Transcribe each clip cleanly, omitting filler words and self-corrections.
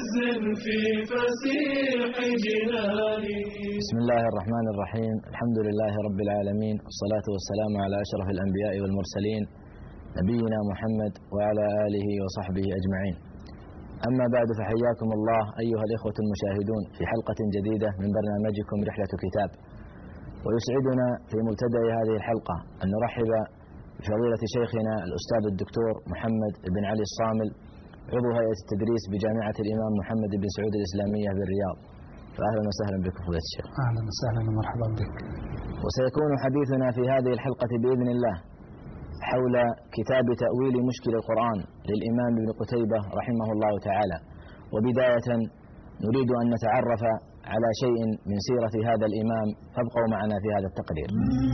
عز في فسيح جنانه. بسم الله الرحمن الرحيم. الحمد لله رب العالمين، والصلاة والسلام على أشرف الأنبياء والمرسلين نبينا محمد وعلى آله وصحبه أجمعين. أما بعد، فحياكم الله أيها الإخوة المشاهدون في حلقة جديدة من برنامجكم رحلة كتاب. ويسعدنا في مبتدأ هذه الحلقة أن نرحب بفضيلة شيخنا الأستاذ الدكتور محمد بن علي الصامل، عضو هيئة التدريس بجامعة الإمام محمد بن سعود الإسلامية بالرياض. فأهلا وسهلا بكم فضيلة الشيخ. أهلا وسهلا ومرحبا بك. وسيكون حديثنا في هذه الحلقة بإذن الله حول كتاب تأويل مشكل القرآن للإمام ابن قتيبة رحمه الله تعالى. وبداية نريد أن نتعرف على شيء من سيرة هذا الإمام، فابقوا معنا في هذا التقرير.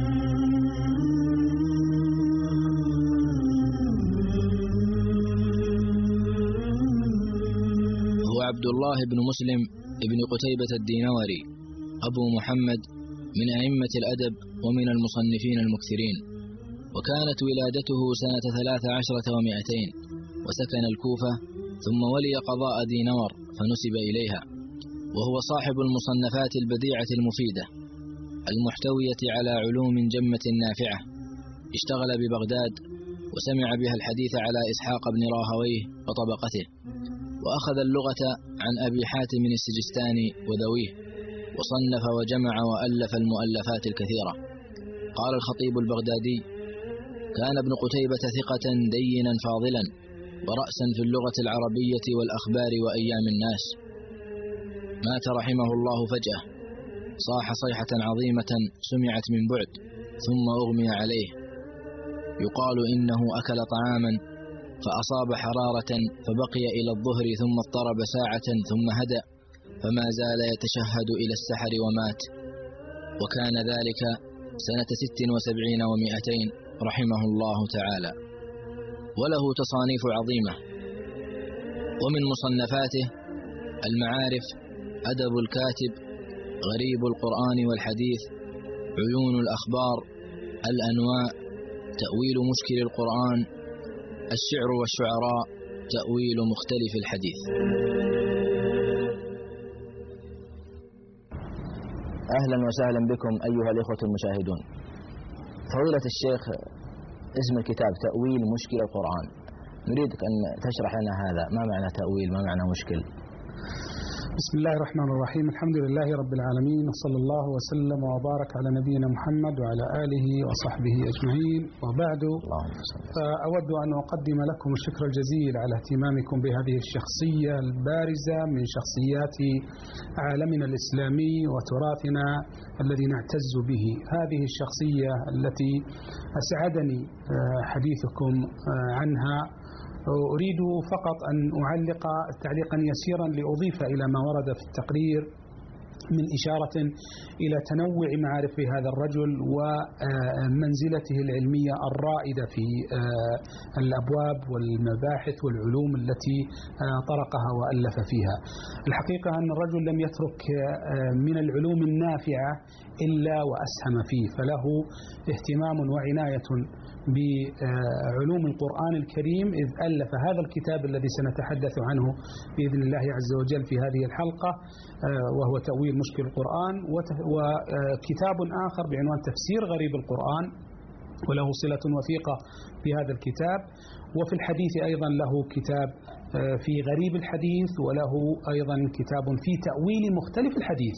هو عبد الله بن مسلم ابن قتيبة الدينوري، أبو محمد، من أئمة الأدب ومن المصنفين المكثرين. وكانت ولادته سنة 13 و200، وسكن الكوفة، ثم ولي قضاء دينور فنسب إليها. وهو صاحب المصنفات البديعة المفيدة المحتوية على علوم جمة نافعة. اشتغل ببغداد وسمع بها الحديث على إسحاق بن راهويه وطبقته، وأخذ اللغة عن أبي حاتم السجستاني وذويه، وصنف وجمع وألف المؤلفات الكثيرة. قال الخطيب البغدادي: كان ابن قتيبة ثقة دينا فاضلا، ورأسا في اللغة العربية والأخبار وأيام الناس. مات رحمه الله فجأة، صاح صيحة عظيمة سمعت من بعد، ثم أغمي عليه. يقال إنه أكل طعاما فأصاب حرارة فبقي إلى الظهر، ثم اضطرب ساعة ثم هدأ، فما زال يتشهد إلى السحر ومات. وكان ذلك سنة 76 و200 رحمه الله تعالى. وله تصانيف عظيمة، ومن مصنفاته المعارف، أدب الكاتب، غريب القرآن والحديث، عيون الأخبار، الأنواء، تأويل مشكل القرآن، الشعر والشعراء، تأويل مختلف الحديث. أهلا وسهلا بكم أيها الإخوة المشاهدون. فضيلة الشيخ، اسم الكتاب تأويل مشكل القرآن، نريدك أن تشرح لنا هذا، ما معنى تأويل، ما معنى مشكل؟ بسم الله الرحمن الرحيم. الحمد لله رب العالمين، وصلى الله وسلم وبارك على نبينا محمد وعلى آله وصحبه أجمعين، وبعد. فأود أن أقدم لكم الشكر الجزيل على اهتمامكم بهذه الشخصية البارزة من شخصيات عالمنا الإسلامي وتراثنا الذي نعتز به. هذه الشخصية التي أسعدني حديثكم عنها، أريد فقط أن أعلق تعليقا يسيرا لأضيف إلى ما ورد في التقرير من إشارة إلى تنوع معارف هذا الرجل ومنزلته العلمية الرائدة في الأبواب والمباحث والعلوم التي طرقها وألف فيها. الحقيقة أن الرجل لم يترك من العلوم النافعة إلا وأسهم فيه، فله اهتمام وعناية بعلوم القرآن الكريم، إذ ألف هذا الكتاب الذي سنتحدث عنه بإذن الله عز وجل في هذه الحلقة، وهو تأويل مشكل القرآن، وكتاب آخر بعنوان تفسير غريب القرآن، وله صلة وثيقة بهذا الكتاب. وفي الحديث أيضا له كتاب في غريب الحديث، وله أيضا كتاب في تأويل مختلف الحديث،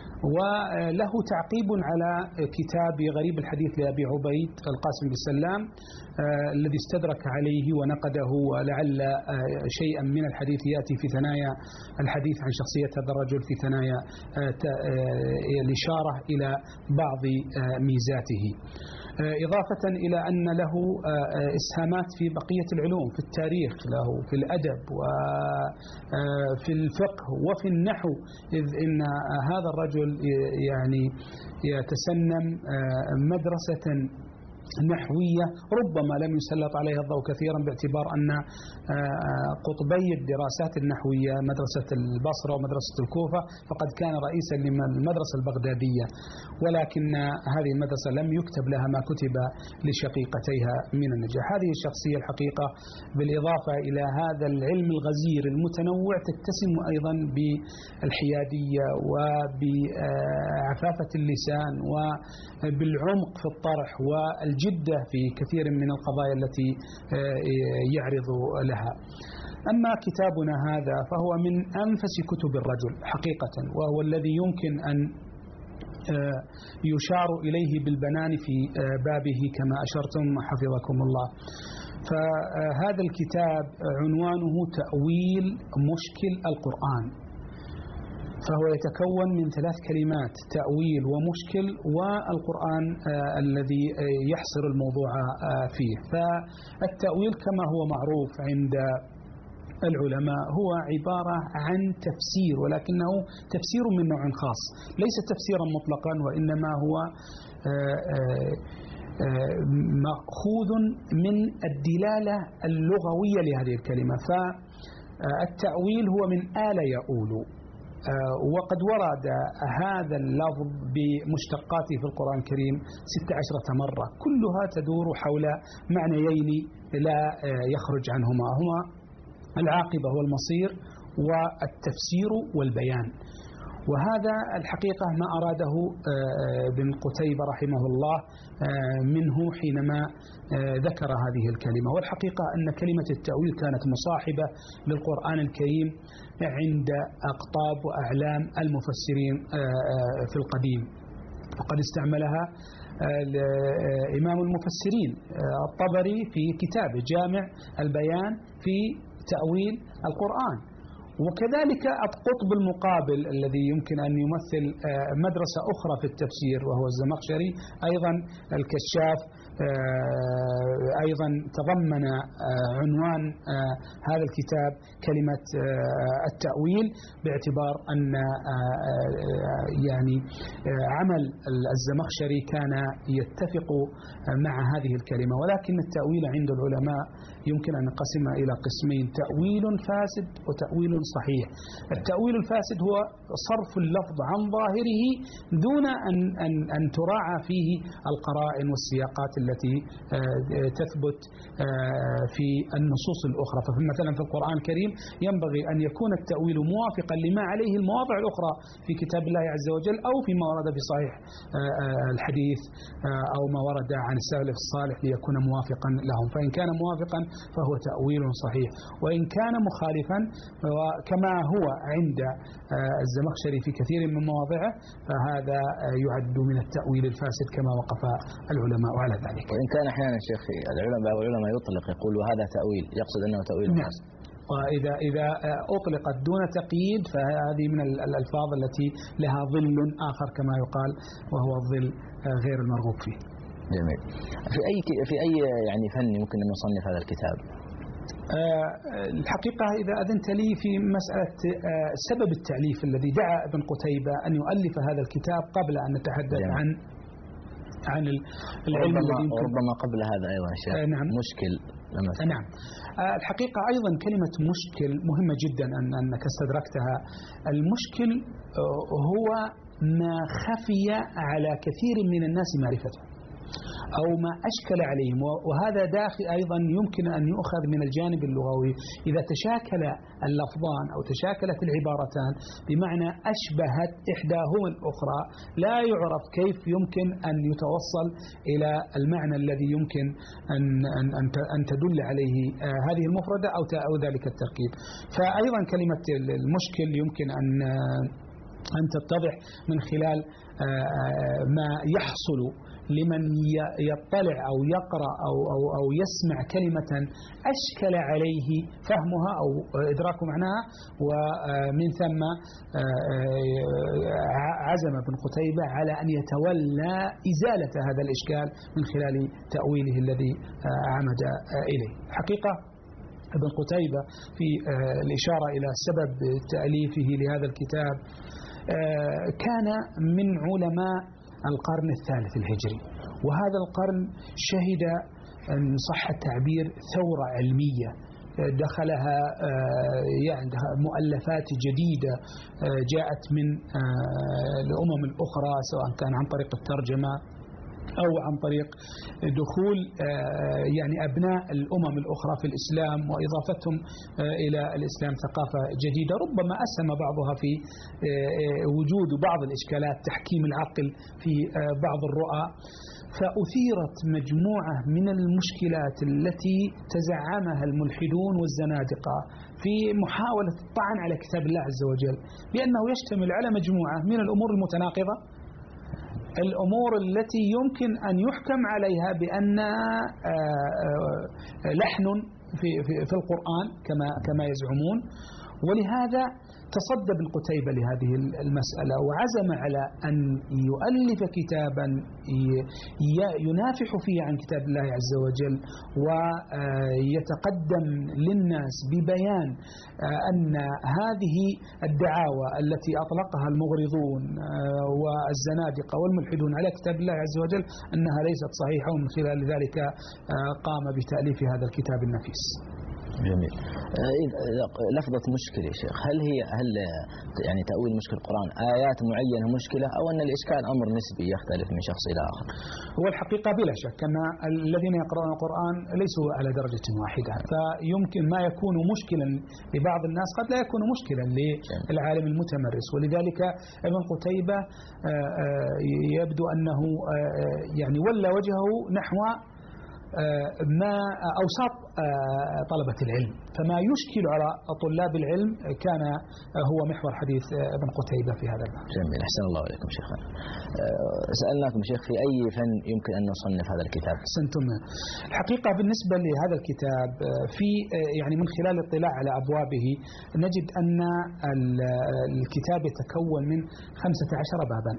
وله تعقيب على كتاب غريب الحديث لأبي عبيد القاسم بن سلام الذي استدرك عليه ونقده، ولعل شيئا من الحديث يأتي في ثنايا الحديث عن شخصية هذا الرجل، في ثنايا الإشارة إلى بعض ميزاته، إضافة إلى أن له إسهامات في بقية العلوم، في التاريخ، له في الأدب وفي الفقه وفي النحو، إذ إن هذا الرجل يعني يتسنم مدرسة نحوية ربما لم يسلط عليها الضوء كثيرا، باعتبار أن قطبي الدراسات النحوية مدرسة البصرة ومدرسة الكوفة فقد كان رئيسا للمدرسة البغدادية، ولكن هذه المدرسة لم يكتب لها ما كتب لشقيقتيها من النجاح. هذه الشخصية الحقيقة بالإضافة إلى هذا العلم الغزير المتنوع تتسم أيضا بالحيادية وبعفافة اللسان وبالعمق في الطرح والجدة في كثير من القضايا التي يعرض لها. أما كتابنا هذا فهو من أنفس كتب الرجل حقيقة، وهو الذي يمكن أن يشار إليه بالبنان في بابه كما أشرتم حفظكم الله. فهذا الكتاب عنوانه تأويل مشكل القرآن، فهو يتكون من 3 كلمات: تأويل ومشكل والقرآن الذي يحصر الموضوع فيه. فالتأويل كما هو معروف عند العلماء هو عبارة عن تفسير، ولكنه تفسير من نوع خاص، ليس تفسيرا مطلقا، وإنما هو مأخوذ من الدلالة اللغوية لهذه الكلمة. فالتأويل هو من آل يؤول، وقد ورد هذا اللفظ بمشتقاته في القرآن الكريم 16 مرة، كلها تدور حول معنيين لا يخرج عنهما، هما العاقبة والمصير والتفسير والبيان. وهذا الحقيقة ما أراده ابن قتيبة رحمه الله منه حينما ذكر هذه الكلمة. والحقيقة أن كلمة التأويل كانت مصاحبة للقرآن الكريم عند أقطاب وأعلام المفسرين في القديم، وقد استعملها إمام المفسرين الطبري في كتابه جامع البيان في تأويل القرآن. وكذلك القطب المقابل الذي يمكن أن يمثل مدرسة أخرى في التفسير وهو الزمخشري، أيضا الكشاف أيضا تضمن عنوان هذا الكتاب كلمة التأويل، باعتبار أن يعني عمل الزمخشري كان يتفق مع هذه الكلمة. ولكن التأويل عند العلماء يمكن أن نقسمها إلى قسمين: تأويل فاسد وتأويل صحيح. التأويل الفاسد هو صرف اللفظ عن ظاهره دون أن تراعى فيه القرائن والسياقات التي تثبت في النصوص الأخرى. فمثلا في القرآن الكريم ينبغي أن يكون التأويل موافقا لما عليه المواضع الأخرى في كتاب الله عز وجل، أو فيما ورد في صحيح الحديث، أو ما ورد عن السلف الصالح ليكون موافقا لهم. فإن كان موافقا فهو تأويل صحيح، وإن كان مخالفا كما هو عند الزمخشري في كثير من مواضعه فهذا يعد من التأويل الفاسد كما وقف العلماء على ذلك. وإن كان أحيانا شيخ العلماء يطلق يقول هذا تأويل، يقصد أنه تأويل فاسد. وإذا أطلقت دون تقييد فهذه من الألفاظ التي لها ظل آخر كما يقال، وهو الظل غير المرغوب فيه. جميل. في أي يعني فن يمكن أن نصنف هذا الكتاب؟ الحقيقة إذا أذنت لي في مسألة سبب التأليف الذي دعا ابن قتيبة أن يؤلف هذا الكتاب قبل أن نتحدث عن العلم الذي ربما قبل هذا أيضا شيء. نعم. مشكل. نعم. الحقيقة أيضا كلمة مشكل مهمة جدا أنك استدركتها. المشكل هو ما خفي على كثير من الناس معرفته أو ما أشكل عليهم، وهذا داخل أيضا يمكن أن يؤخذ من الجانب اللغوي. إذا تشاكل اللفظان أو تشاكلت العبارتان بمعنى أشبهت إحداهما الأخرى، لا يعرف كيف يمكن أن يتوصل إلى المعنى الذي يمكن أن تدل عليه هذه المفردة أو ذلك التركيب. فأيضا كلمة المشكل يمكن أن تتضح من خلال ما يحصل لمن يطلع أو يقرأ أو يسمع كلمة أشكل عليه فهمها أو إدراك معناها، ومن ثم عزم ابن قتيبة على أن يتولى إزالة هذا الإشكال من خلال تأويله الذي عمد إليه. حقيقة ابن قتيبة في الإشارة إلى سبب تأليفه لهذا الكتاب كان من علماء القرن الثالث الهجري، وهذا القرن شهد إن صح التعبير ثورة علمية دخلها يعني مؤلفات جديدة جاءت من الأمم الأخرى، سواء كان عن طريق الترجمة أو عن طريق دخول يعني أبناء الأمم الأخرى في الإسلام وإضافتهم إلى الإسلام ثقافة جديدة، ربما أسهم بعضها في وجود بعض الإشكالات، تحكيم العقل في بعض الرؤى، فأثيرت مجموعة من المشكلات التي تزعمها الملحدون والزنادقة في محاولة الطعن على كتاب الله عز وجل، بأنه يشتمل على مجموعة من الأمور المتناقضة، الأمور التي يمكن أن يحكم عليها بأن لحن في القرآن كما يزعمون. ولهذا تصدى ابن قتيبة لهذه المسألة وعزم على أن يؤلف كتابا ينافح فيه عن كتاب الله عز وجل، ويتقدم للناس ببيان أن هذه الدعاوى التي أطلقها المغرضون والزنادقة والملحدون على كتاب الله عز وجل أنها ليست صحيحة، ومن خلال ذلك قام بتأليف هذا الكتاب النفيس. جميل. لفظة مشكلة يا شيخ، هل يعني تأويل مشكل القرآن آيات معينة مشكلة، أو أن الإشكال أمر نسبي يختلف من شخص إلى آخر؟ هو الحقيقة بلا شك أن الذين يقرؤون القرآن ليسوا على درجة واحدة، فيمكن ما يكون مشكلا لبعض الناس قد لا يكون مشكلا للعالم المتمرس. ولذلك ابن قتيبة يبدو أنه يعني ولى وجهه نحو ما أوساط طلبة العلم، فما يشكل على طلاب العلم كان هو محور حديث ابن قتيبة في هذا الباب. جميل، أحسن الله إليكم شيخنا. سألناكم شيخ في أي فن يمكن أن نصنف هذا الكتاب؟ أحسنتم. الحقيقة بالنسبة لهذا الكتاب في يعني من خلال الاطلاع على أبوابه نجد أن الكتاب يتكون من 15 بابا.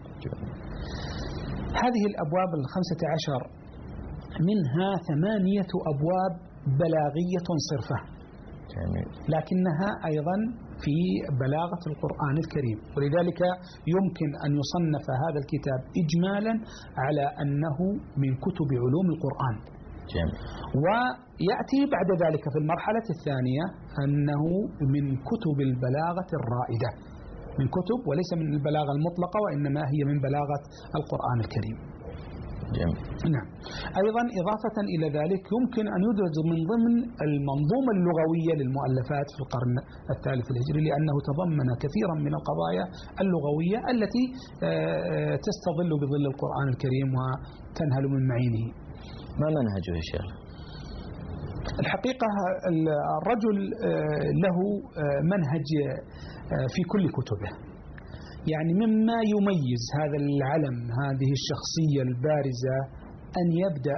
هذه الأبواب 15 منها 8 أبواب بلاغية صرفة، لكنها أيضا في بلاغة القرآن الكريم، ولذلك يمكن أن يصنف هذا الكتاب إجمالا على أنه من كتب علوم القرآن. ويأتي بعد ذلك في المرحلة الثانية أنه من كتب البلاغة الرائدة، من كتب وليس من البلاغة المطلقة، وإنما هي من بلاغة القرآن الكريم. نعم. أيضا إضافة إلى ذلك يمكن أن يدرج من ضمن المنظومة اللغوية للمؤلفات في القرن الثالث الهجري، لأنه تضمن كثيرا من القضايا اللغوية التي تستظل بظل القرآن الكريم وتنهل من معينه. ما منهجه يا شيخ؟ الحقيقة الرجل له منهج في كل كتبه، يعني مما يميز هذا العلم، هذه الشخصية البارزة، أن يبدأ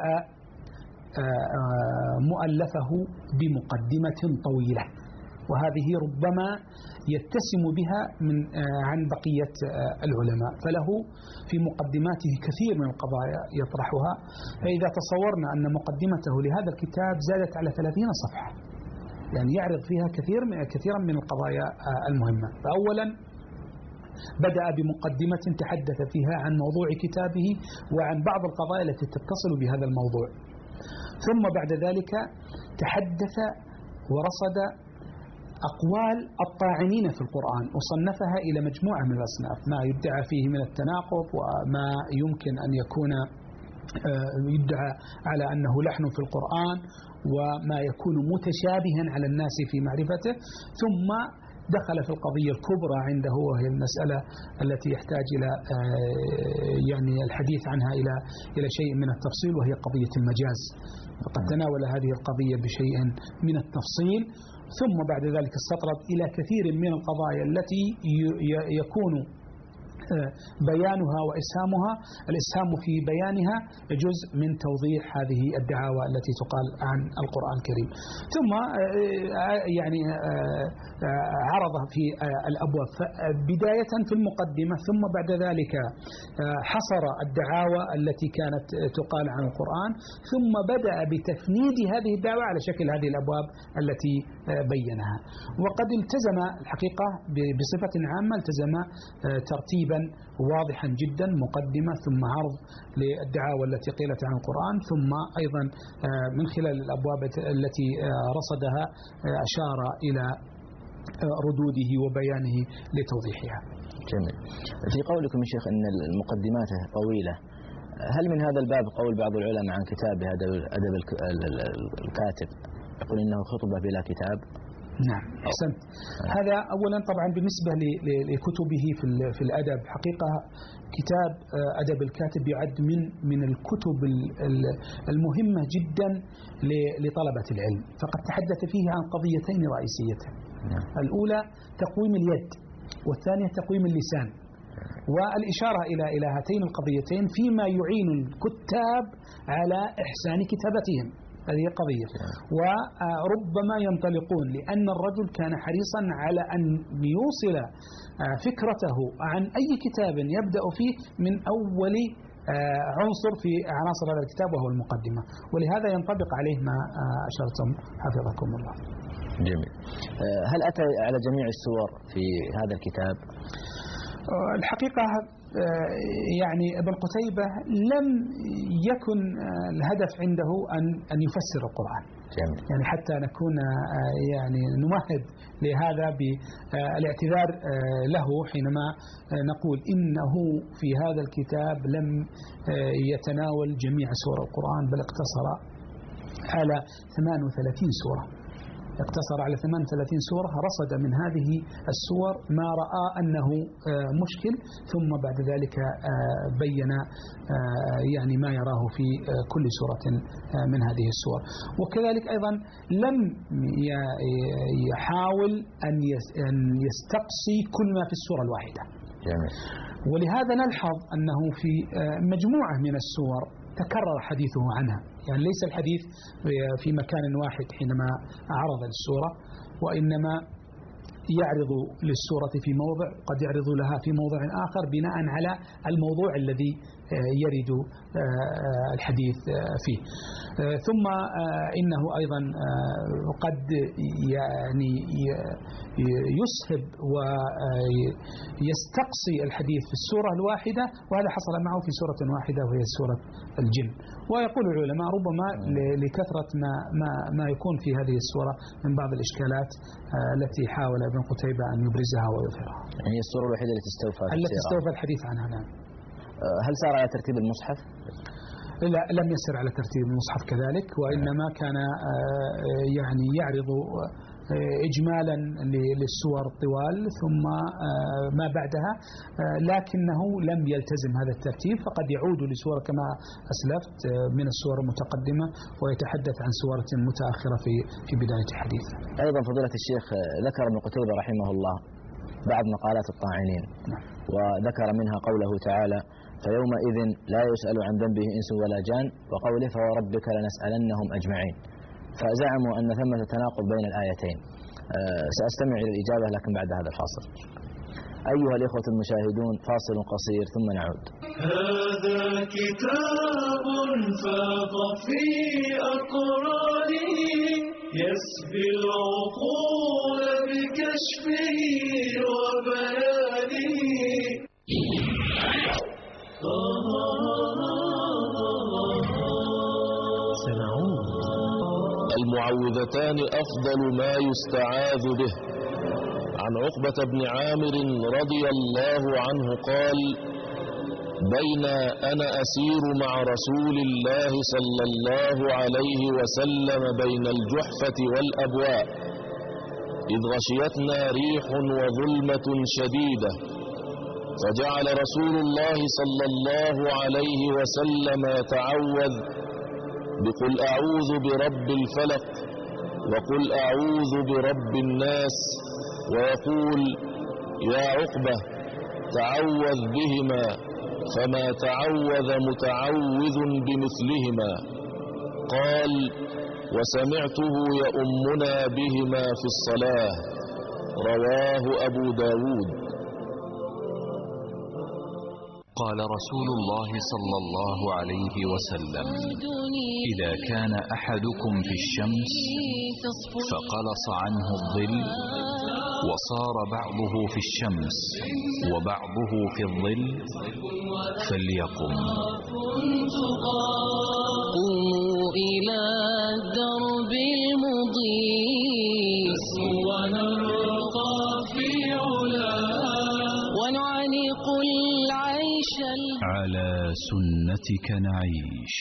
مؤلفه بمقدمة طويلة، وهذه ربما يتسم بها عن بقية العلماء، فله في مقدماته كثير من القضايا يطرحها. فإذا تصورنا أن مقدمته لهذا الكتاب زادت على 30 صفحة، يعني يعرض فيها كثيرا من القضايا المهمة. فأولا بدأ بمقدمة تحدث فيها عن موضوع كتابه وعن بعض القضايا التي تتصل بهذا الموضوع، ثم بعد ذلك تحدث ورصد أقوال الطاعنين في القرآن وصنفها إلى مجموعة من الأصناف، ما يدعى فيه من التناقض، وما يمكن أن يكون يدعى على أنه لحن في القرآن، وما يكون متشابها على الناس في معرفته. ثم دخل في القضية الكبرى عنده، وهي المسألة التي يحتاج إلى يعني الحديث عنها إلى شيء من التفصيل، وهي قضية المجاز، وقد تناول هذه القضية بشيء من التفصيل. ثم بعد ذلك استطرد إلى كثير من القضايا التي يكون بيانها وإسهامها، الإسهام في بيانها جزء من توضيح هذه الدعاوى التي تقال عن القرآن الكريم. ثم يعني عرض في الأبواب بداية في المقدمة، ثم بعد ذلك حصر الدعاوى التي كانت تقال عن القرآن، ثم بدأ بتفنيد هذه الدعوة على شكل هذه الأبواب التي بينها. وقد التزم الحقيقة بصفة عامة التزم ترتيبا واضحا جدا، مقدمة ثم عرض للدعاوى التي قيلت عن القرآن، ثم أيضا من خلال الأبواب التي رصدها أشار إلى ردوده وبيانه لتوضيحها. جميل. في قولكم يا شيخ أن المقدمات طويلة، هل من هذا الباب قول بعض العلماء عن كتابه أدب الكاتب يقول إنه خطبة بلا كتاب؟ نعم أحسنت. هذا أولا طبعا بالنسبة لكتبه في الأدب، حقيقة كتاب أدب الكاتب يعد من الكتب المهمة جدا لطلبة العلم، فقد تحدث فيه عن قضيتين رئيسيتين. الأولى تقويم اليد، والثانية تقويم اللسان، والإشارة إلى هاتين القضيتين فيما يعين الكتاب على إحسان كتابتهم. هذه قضية. وربما ينطلقون، لأن الرجل كان حريصا على أن يوصل فكرته عن أي كتاب يبدأ فيه من أول عنصر في عناصر هذا الكتاب وهو المقدمة، ولهذا ينطبق عليه ما أشرتم حفظكم الله. جميل. هل أتى على جميع السور في هذا الكتاب؟ الحقيقة يعني ابن قتيبة لم يكن الهدف عنده أن يفسر القرآن. جميل. يعني حتى نكون يعني نمهد لهذا بالاعتذار له حينما نقول إنه في هذا الكتاب لم يتناول جميع سور القرآن، بل اقتصر على 38 سورة. اقتصر على 38 سورة، رصد من هذه السور ما رأى أنه مشكل، ثم بعد ذلك بين يعني ما يراه في كل سورة من هذه السور. وكذلك أيضا لم يحاول أن يستقصي كل ما في السورة الواحدة. جميل. ولهذا نلحظ أنه في مجموعة من السور تكرر حديثه عنها، يعني ليس الحديث في مكان واحد حينما عرض للسورة، وإنما يعرض للسورة في موضع، قد يعرض لها في موضع آخر بناء على الموضوع الذي يرد الحديث فيه. ثم إنه أيضا قد يعني يسهب ويستقصي الحديث في السورة الواحدة، وهذا حصل معه في سورة واحدة وهي سورة الجن. ويقول العلماء ربما لكثرة ما يكون في هذه السورة من بعض الإشكالات التي حاول ابن قتيبة أن يبرزها ويظهرها. يعني السورة الوحيدة التي استوفى الحديث عنها. نعم. هل سار على ترتيب المصحف؟ لا، لم يسر على ترتيب المصحف كذلك، وإنما كان يعني يعرض إجمالا للسور الطوال ثم ما بعدها، لكنه لم يلتزم هذا الترتيب، فقد يعود لسورة كما أسلفت من السور المتقدمة ويتحدث عن سورة متأخرة في بداية الحديث. أيضا فضيلة الشيخ ذكر ابن قتيبة رحمه الله بعض مقالات الطاعنين، وذكر منها قوله تعالى: فيومئذ لا يسأل عن ذنبه إنس ولا جان، وقوله: فوربك لنسألنهم أجمعين. فزعموا أن ثمة تناقض بين الآيتين. سأستمع إلى الإجابة لكن بعد هذا الفاصل. أيها الإخوة المشاهدون، فاصل قصير ثم نعود. هذا كتاب فاض في أقرانه، يسبي العقول بكشفه وبيانه. المعوذتان أفضل ما يستعاذ به. عن عقبة بن عامر رضي الله عنه قال: بين أنا أسير مع رسول الله صلى الله عليه وسلم بين الجحفة والأبواء، إذ غشيتنا ريح وظلمة شديدة، فجعل رسول الله صلى الله عليه وسلم يتعوذ بقل أعوذ برب الفلق وقل أعوذ برب الناس، ويقول: يا عقبة تعوذ بهما، فما تعوذ متعوذ بمثلهما. قال: وسمعته يؤمنا بهما في الصلاة. رواه أبو داود. قال رسول الله صلى الله عليه وسلم: إذا كان أحدكم في الشمس فقلص عنه الظل وصار بعضه في الشمس وبعضه في الظل فليقم. قوموا إلى الدرب المضيء ونرقى في علا ونعانق العيش على سنتك نعيش.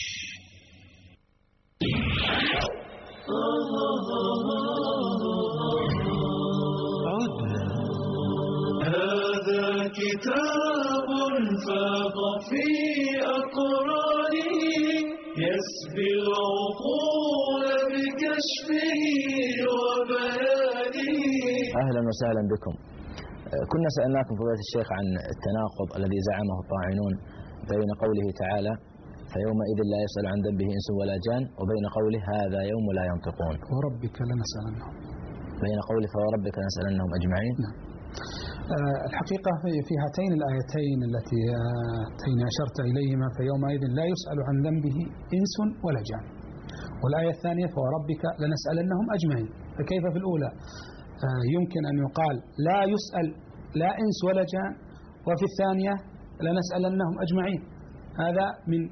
عدنا. هذا كتاب فاض في أقرانه يسبي العقول بكشفه وبيانه. أهلا وسهلا بكم. كنا سألناكم فضيلة الشيخ عن التناقض الذي زعمه الطاعنون بين قوله تعالى فيومئذ لا يسأل عن ذنبه إنس ولا جان، وبين قوله هذا يوم لا ينطقون. وربك لنسألنهم. بين قوله فوربك لنسألنهم أجمعين. نعم. الحقيقة في هاتين الآيتين اللتين أشرت إليهما فيومئذ لا يسأل عن ذنبه إنس ولا جان، والآية الثانية فوربك لنسألنهم أجمعين، فكيف في الأولى يمكن أن يقال لا يسأل لا إنس ولا جان، وفي الثانية لنسألنهم أجمعين؟ هذا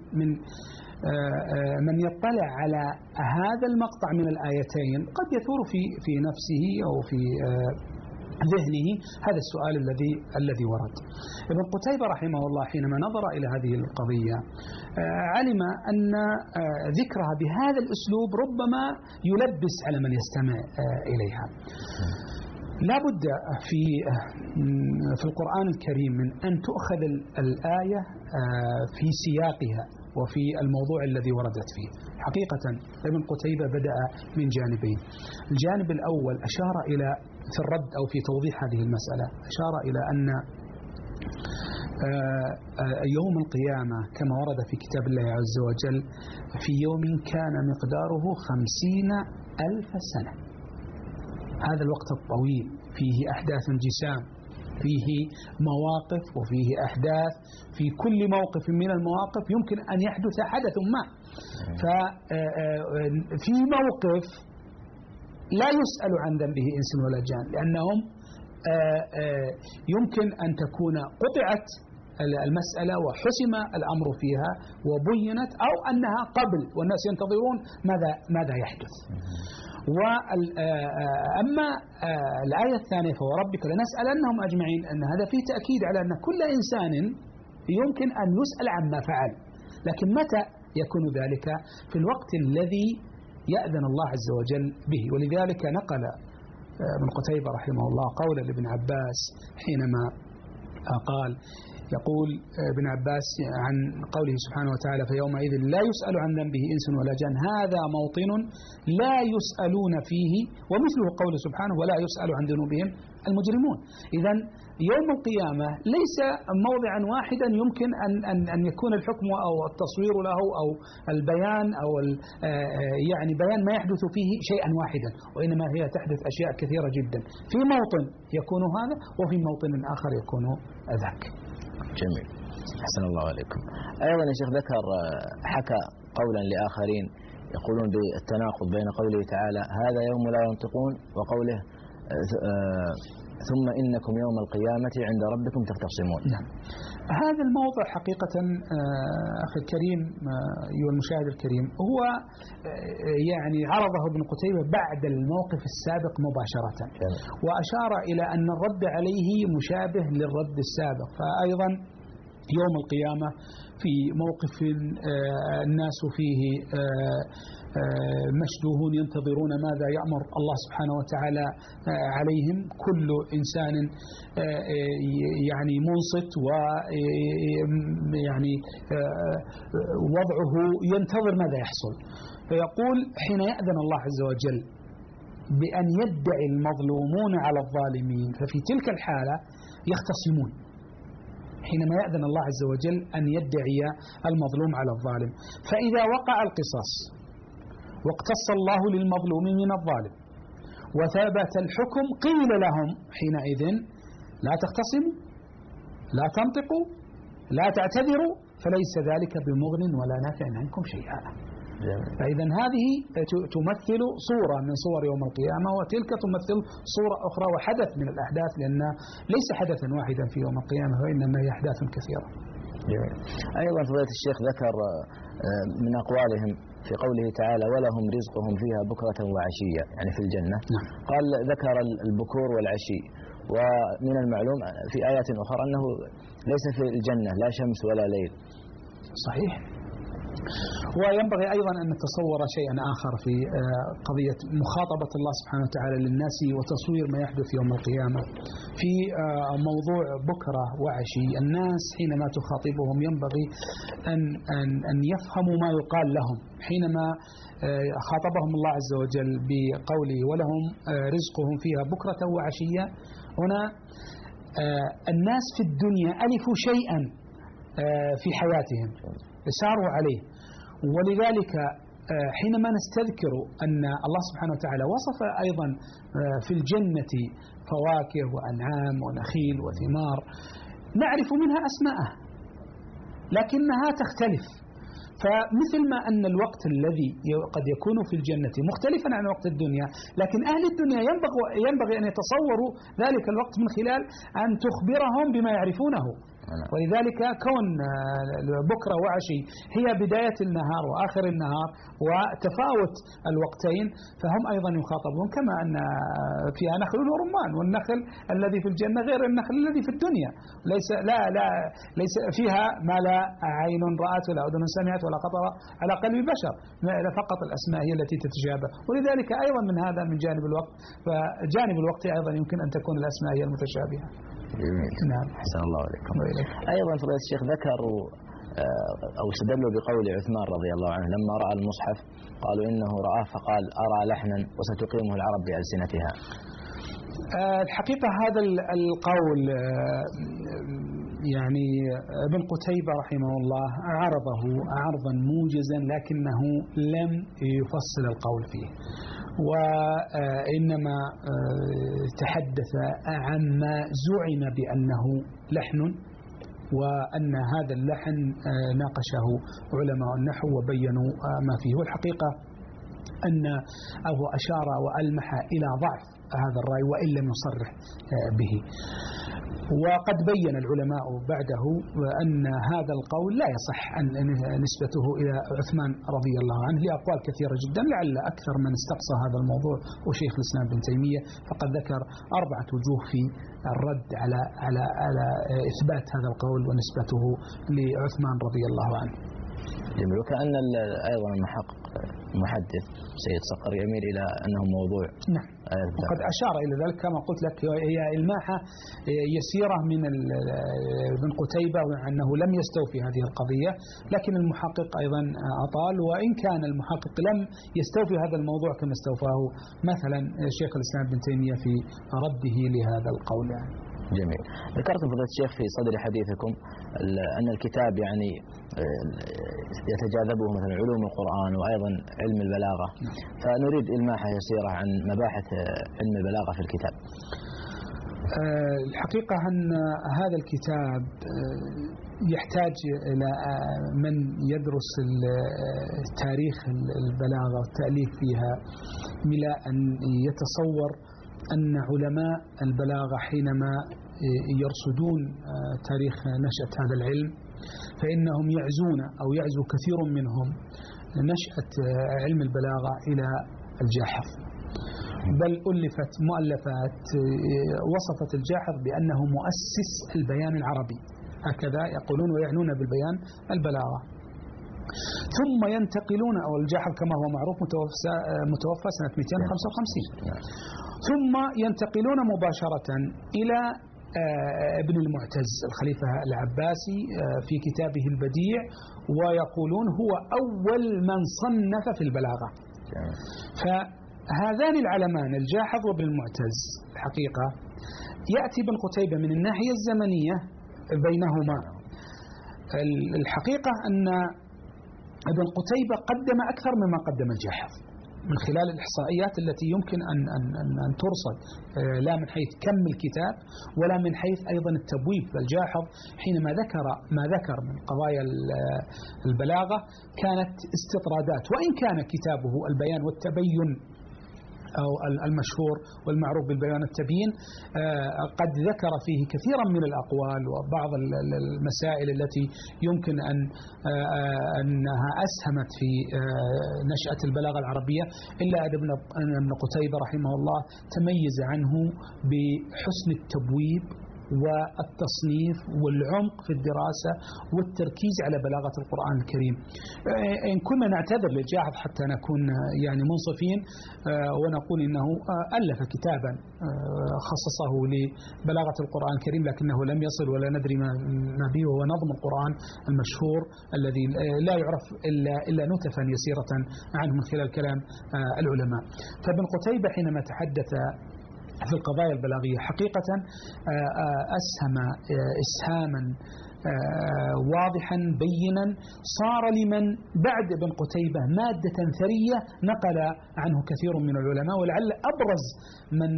من يطلع على هذا المقطع من الآيتين قد يثور في نفسه أو في ذهنه هذا السؤال الذي ورد. ابن قتيبة رحمه الله حينما نظر إلى هذه القضية علم أن ذكرها بهذا الأسلوب ربما يلبس على من يستمع إليها. لا بد في القرآن الكريم من أن تؤخذ الآية في سياقها وفي الموضوع الذي وردت فيه. حقيقة ابن قتيبة بدأ من جانبين. الجانب الأول أشار إلى في الرد أو في توضيح هذه المسألة أشار إلى أن يوم القيامة كما ورد في كتاب الله عز وجل في يوم كان مقداره 50,000 سنة. هذا الوقت الطويل فيه أحداث جسام، فيه مواقف وفيه أحداث، في كل موقف من المواقف يمكن أن يحدث حدث ما. ففي موقف لا يسأل عن ذنبه إنس ولا جان، لأنهم يمكن أن تكون قطعت المسألة وحسم الأمر فيها وبينت، أو أنها قبل والناس ينتظرون ماذا يحدث. وأما الآية الثانية فوربك لنسألنهم أجمعين، أن هذا فيه تأكيد على أن كل إنسان يمكن أن يسأل عما فعل، لكن متى يكون ذلك؟ في الوقت الذي يأذن الله عز وجل به. ولذلك نقل ابن قتيبة رحمه الله قولا لابن عباس حينما قال يقول ابن عباس عن قوله سبحانه وتعالى فيومئذ لا يسأل عن ذنبه إنس ولا جان هذا موطن لا يسألون فيه، ومثله قوله سبحانه ولا يسأل عن ذنوبهم المجرمون. إذن يوم القيامة ليس موضعا واحدا يمكن أن يكون الحكم أو التصوير له أو البيان أو يعني بيان ما يحدث فيه شيئا واحدا، وإنما هي تحدث أشياء كثيرة جدا. في موطن يكون هذا وفي موطن آخر يكون ذاك. جميل، أحسن الله عليكم. أيضا يا شيخ حكى قولا لآخرين يقولون بالتناقض بين قوله تعالى هذا يوم لا ينطقون وقوله ثم إنكم يوم القيامة عند ربكم تختصمون. نعم. هذا الموضوع حقيقة أخي الكريم أيها المشاهد الكريم هو يعني عرضه ابن قتيبة بعد الموقف السابق مباشرة، وأشار إلى أن الرد عليه مشابه للرد السابق. فأيضا يوم القيامة في موقف الناس فيه مشدوهون ينتظرون ماذا يأمر الله سبحانه وتعالى عليهم، كل إنسان يعني منصت ويعني وضعه ينتظر ماذا يحصل. فيقول حين يأذن الله عز وجل بأن يدعي المظلومون على الظالمين ففي تلك الحالة يختصمون، حينما يأذن الله عز وجل أن يدعي المظلوم على الظالم. فإذا وقع القصاص واقتص الله للمظلوم من الظالم وثبت الحكم قيل لهم حينئذ لا تختصموا لا تنطقوا لا تعتذروا فليس ذلك بمغن ولا نافع عنكم شيئا. فإذا هذه تمثل صورة من صور يوم القيامة، وتلك تمثل صورة أخرى وحدث من الأحداث، لأن ليس حدثا واحدا في يوم القيامة وإنما هي أحداث كثيرة. أيضا فضيلة الشيخ ذكر من أقوالهم في قوله تعالى ولهم رزقهم فيها بكرة وعشية، يعني في الجنة. قال ذكر البكور والعشي، ومن المعلوم في آيات أخرى أنه ليس في الجنة لا شمس ولا ليل. صحيح. وينبغي أيضا أن نتصور شيئا آخر في قضية مخاطبة الله سبحانه وتعالى للناس وتصوير ما يحدث يوم القيامة في موضوع بكرة وعشي. الناس حينما تخاطبهم ينبغي أن يفهموا ما يقال لهم. حينما خاطبهم الله عز وجل بقوله ولهم رزقهم فيها بكرة وعشية، هنا الناس في الدنيا ألفوا شيئا في حياتهم ساروا عليه، ولذلك حينما نستذكر أن الله سبحانه وتعالى وصف أيضا في الجنة فواكه وأنعام ونخيل وثمار نعرف منها أسماءه لكنها تختلف. فمثل ما أن الوقت الذي قد يكون في الجنة مختلفا عن وقت الدنيا، لكن أهل الدنيا ينبغي أن يتصوروا ذلك الوقت من خلال أن تخبرهم بما يعرفونه. ولذلك كون بكرة وعشي هي بداية النهار وآخر النهار وتفاوت الوقتين، فهم أيضا يخاطبون كما أن فيها نخل ورمان، والنخل الذي في الجنة غير النخل الذي في الدنيا، ليس فيها ما لا عين رأت ولا أذن سمعت ولا خطر على قلب بشر، فقط الأسماء هي التي تتشابه. ولذلك أيضا من هذا من جانب الوقت، فجانب الوقت أيضا يمكن أن تكون الأسماء هي المتشابهة. نعم. أحسن الله عليكم. أيضا فضيلة الشيخ ذكروا أو استدلوا بقول عثمان رضي الله عنه لما رأى المصحف قالوا إنه رآه فقال أرى لحنا وستقيمه العرب بألسنتها. الحقيقة هذا القول يعني ابن قتيبة رحمه الله عرضه عرضا موجزا لكنه لم يفصل القول فيه، وإنما تحدث عما زعم بأنه لحن، وأن هذا اللحن ناقشه علماء النحو وبينوا ما فيه. والحقيقة أنه أشار وألمح إلى ضعف هذا الرأي وإن لم يصرح به، وقد بين العلماء بعده أن هذا القول لا يصح أن نسبته إلى عثمان رضي الله عنه لأقوال كثيرة جدا. لعل أكثر من استقصى هذا الموضوع وشيخ الإسلام ابن تيمية، فقد ذكر 4 وجوه في الرد على إثبات هذا القول ونسبته لعثمان رضي الله عنه. جميل. وكأن أيضا المحدث سيد صقر يميل إلى أنه موضوع. نعم. وقد أشار إلى ذلك كما قلت لك، هي إلماحة يسيرة من ابن قتيبة أنه لم يستوفي هذه القضية، لكن المحقق أيضا أطال، وإن كان المحقق لم يستوفي هذا الموضوع كما استوفاه مثلا شيخ الإسلام ابن تيمية في رده لهذا القول. جميل. ذكرتم فضيلة الشيخ في صدر حديثكم أن الكتاب يعني يتجاذبه مثلا علوم القرآن وأيضا علم البلاغة، فنريد إلماحة يسيرة عن مباحث علم البلاغة في الكتاب. الحقيقة أن هذا الكتاب يحتاج إلى من يدرس تاريخ البلاغة والتأليف فيها إلى أن يتصور أن علماء البلاغة حينما يرصدون تاريخ نشأة هذا العلم فإنهم يعزو كثير منهم نشأة علم البلاغة إلى الجاحظ، بل ألفت مؤلفات وصفت الجاحظ بأنه مؤسس البيان العربي، هكذا يقولون ويعنون بالبيان البلاغة. ثم ينتقلون، أو الجاحظ كما هو معروف متوفى سنة 255، ثم ينتقلون مباشرة إلى ابن المعتز الخليفة العباسي في كتابه البديع، ويقولون هو أول من صنف في البلاغة. فهذان العلمان الجاحظ وابن المعتز الحقيقة يأتي ابن قتيبة من الناحية الزمنية بينهما. الحقيقة أن ابن قتيبة قدم أكثر مما قدم الجاحظ، من خلال الإحصائيات التي يمكن أن ترصد، لا من حيث كم الكتاب ولا من حيث أيضا التبويب. بل جاحظ حينما ذكر ما ذكر من قضايا البلاغة كانت استطرادات، وإن كان كتابه البيان والتبين أو المشهور والمعروف بالبيان التبيين قد ذكر فيه كثيرا من الأقوال وبعض المسائل التي يمكن أنها أسهمت في نشأة البلاغة العربية، إلا أن ابن قتيبة رحمه الله تميز عنه بحسن التبويب والتصنيف والعمق في الدراسة والتركيز على بلاغة القرآن الكريم. إن كنا نعتذر للجاحظ حتى نكون يعني منصفين ونقول إنه ألف كتابا خصصه لبلاغة القرآن الكريم لكنه لم يصل ولا ندري ما به، وهو نظم القرآن المشهور الذي لا يعرف إلا نتفا يسيرة عنه من خلال كلام العلماء. فابن قتيبة حينما تحدث في القضايا البلاغية حقيقة أسهم إسهاما واضحا بينا صار لمن بعد ابن قتيبة مادة ثرية نقل عنه كثير من العلماء، ولعل أبرز من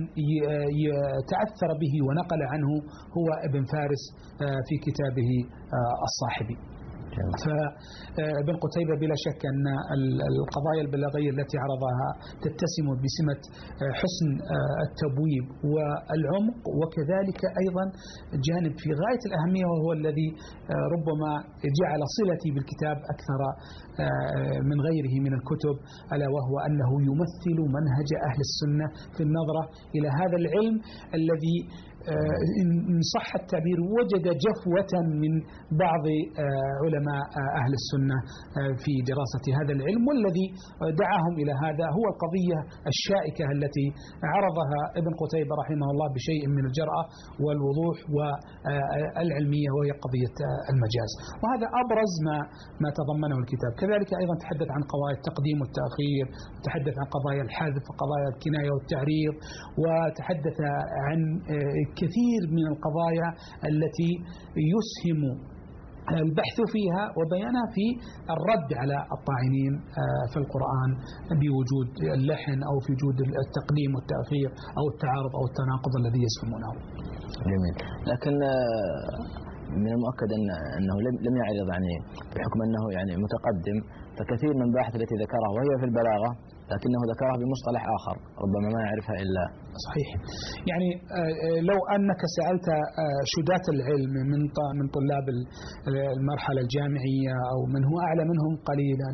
تأثر به ونقل عنه هو ابن فارس في كتابه الصاحبي. فابن قتيبة بلا شك أن القضايا البلاغية التي عرضها تتسم بسمة حسن التبويب والعمق، وكذلك أيضا جانب في غاية الأهمية وهو الذي ربما جعل صلتي بالكتاب أكثر من غيره من الكتب، ألا وهو أنه يمثل منهج أهل السنة في النظرة إلى هذا العلم الذي إن صح التعبير وجد جفوة من بعض علماء أهل السنة في دراسة هذا العلم، والذي دعاهم إلى هذا هو القضية الشائكة التي عرضها ابن قتيبة رحمه الله بشيء من الجرأة والوضوح والعلمية، وهي قضية المجاز، وهذا أبرز ما تضمنه الكتاب. كذلك أيضا تحدث عن قضايا التقديم والتأخير، تحدث عن قضايا الحذف وقضايا الكناية والتعريض، وتحدث عن كثير من القضايا التي يسهم البحث فيها وبيانها في الرد على الطاعنين في القرآن بوجود اللحن أو في وجود التقديم والتأخير أو التعارض أو التناقض الذي يسمونه. جميل. لكن من المؤكد أنه لم يعرض يعني بحكم أنه يعني متقدم، فكثير من الباحث التي ذكرها وهي في البلاغة لكنه ذكرها بمصطلح آخر ربما ما يعرفها إلا. صحيح. يعني لو أنك سألت شداة العلم من طلاب المرحلة الجامعية أو من هو أعلى منهم قليلا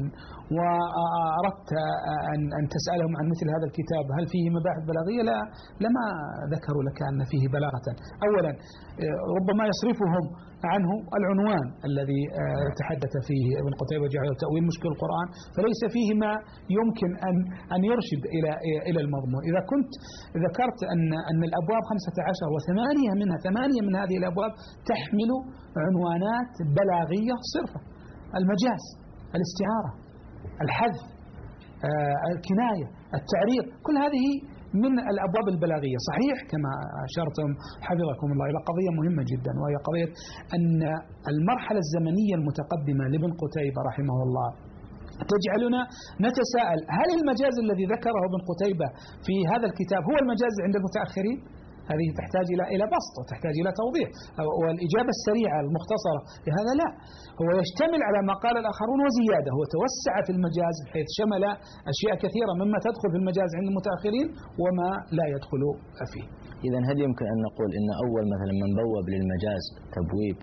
وأردت أن تسألهم عن مثل هذا الكتاب هل فيه مباحث بلاغية، لما ذكروا لك أن فيه بلاغة. أولا ربما يصرفهم عنه العنوان الذي تحدث فيه ابن قتيبة جعله تأويل مشكل القرآن، فليس فيه ما يمكن أن يرشد إلى المضمون. إذا كنت ذكرت أن الأبواب 15 و8 منها 8 من هذه الأبواب تحمل عنوانات بلاغية صرفة: المجاز، الاستعارة، الحذف، الكناية، التعريض، كل هذه من الأبواب البلاغية. صحيح كما أشرتم حفظكم الله إلى قضية مهمة جدا، وهي قضية أن المرحلة الزمنية المتقدمة لابن قتيبة رحمه الله تجعلنا نتساءل هل المجاز الذي ذكره ابن قتيبة في هذا الكتاب هو المجاز عند المتأخرين؟ هذه تحتاج إلى بسط وتحتاج إلى توضيح، والإجابة السريعة المختصرة لهذا لا، هو يشتمل على ما قال الآخرون وزيادة. هو توسع في المجاز بحيث شمل أشياء كثيرة مما تدخل في المجاز عند المتأخرين وما لا يدخل فيه. إذن هل يمكن أن نقول إن أول مثلا من بوب للمجاز تبويب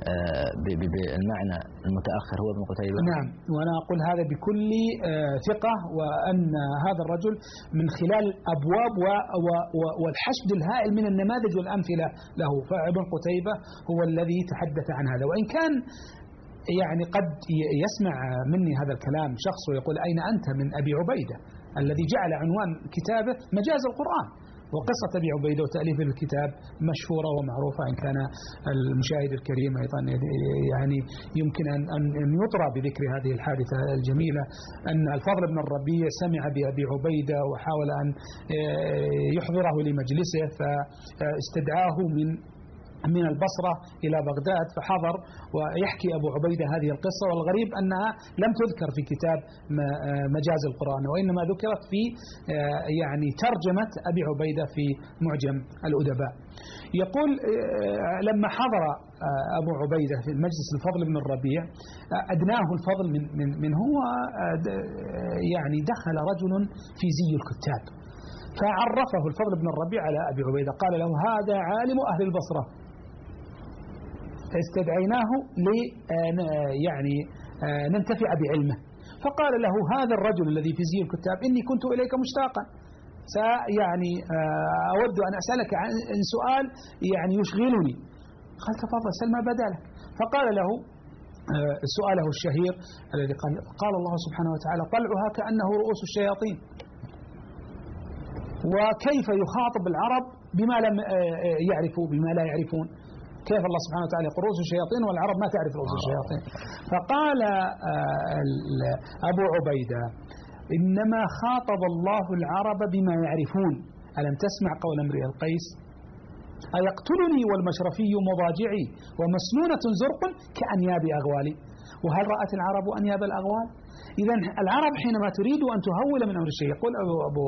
بالمعنى المتأخر هو ابن قتيبة؟ نعم، وأنا أقول هذا بكل ثقة، وأن هذا الرجل من خلال أبواب والحشد الهائل من النماذج والأمثلة له، فابن قتيبة هو الذي تحدث عن هذا. وإن كان يعني قد يسمع مني هذا الكلام شخص ويقول أين أنت من أبي عبيدة الذي جعل عنوان كتابه مجاز القرآن، وقصة أبي عبيدة وتأليف الكتاب مشهورة ومعروفة، إن كان المشاهد الكريم أيضا يعني يمكن أن يطرى بذكر هذه الحادثة الجميلة، أن الفضل بن الربيع سمع بأبي عبيدة وحاول أن يحضره لمجلسه، فاستدعاه من من البصرة إلى بغداد فحضر، ويحكي أبو عبيدة هذه القصة، والغريب أنها لم تذكر في كتاب مجاز القرآن، وإنما ذكرت في يعني ترجمة أبي عبيدة في معجم الأدباء. يقول لما حضر أبو عبيدة في مجلس الفضل بن الربيع أدناه الفضل منه، يعني دخل رجل في زي الكتاب فعرفه الفضل بن الربيع على أبي عبيدة، قال له هذا عالم أهل البصرة، فاستدعيناه يعني ننتفع بعلمه، فقال له هذا الرجل الذي في زي الكتاب إني كنت إليك مشتاقا، يعني أود أن أسألك عن سؤال يعني يشغلني. قال تفضل سل ما بدا لك. فقال له سؤاله الشهير الذي قال الله سبحانه وتعالى طلعها كأنه رؤوس الشياطين، وكيف يخاطب العرب بما لم يعرفوا بما لا يعرفون، كيف الله سبحانه وتعالى يقول رؤوس الشياطين والعرب ما تعرف رؤوس الشياطين. فقال أبو عبيدة إنما خاطب الله العرب بما يعرفون، ألم تسمع قول امرئ القيس أيقتلني والمشرفي مضاجعي ومسنونة زرق كأنياب أغوالي. وهل رأت العرب أنياب الأغوال؟ إذن العرب حينما تريد أن تهول من أمر الشيء، يقول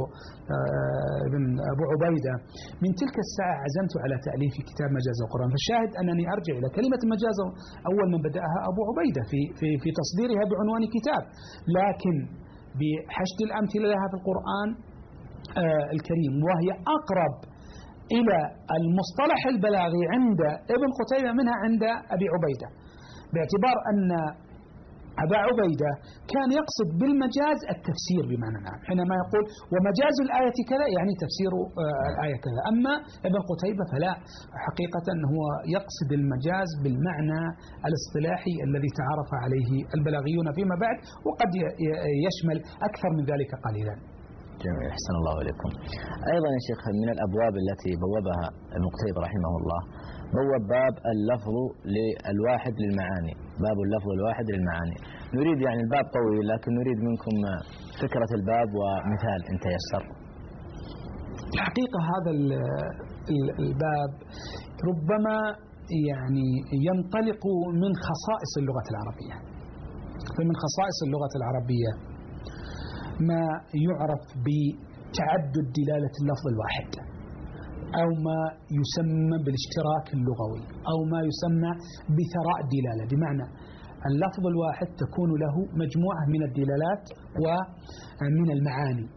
أبو عبيدة من تلك الساعة عزمت على تأليف كتاب مجاز القرآن. فالشاهد أنني أرجع إلى كلمة مجاز أول من بدأها أبو عبيدة في تصديرها بعنوان كتاب، لكن بحشد الأمثلة لها في القرآن الكريم، وهي أقرب إلى المصطلح البلاغي عند ابن قتيبة منها عند أبي عبيدة، باعتبار أن أبا عبيدة كان يقصد بالمجاز التفسير بمعنى نعم، حينما يقول ومجاز الآية كذا يعني تفسير الآية كذا. أما ابن قتيبة فلا، حقيقة هو يقصد المجاز بالمعنى الاصطلاحي الذي تعرف عليه البلاغيون فيما بعد، وقد يشمل أكثر من ذلك قليلا. جميل، أحسن الله إليكم. أيضا يا شيخ من الأبواب التي بوبها ابن قتيبة رحمه الله بوب باب اللفظ للواحد للمعاني، باب اللفظ الواحد للمعاني. نريد يعني الباب طويل لكن نريد منكم فكرة الباب ومثال إن تيسر. الحقيقة هذا الباب ربما يعني ينطلق من خصائص اللغة العربية، فمن خصائص اللغة العربية ما يعرف بتعدد دلالة اللفظ الواحد، أو ما يسمى بالاشتراك اللغوي، أو ما يسمى بثراء الدلالة، بمعنى اللفظ الواحد تكون له مجموعة من الدلالات ومن المعاني.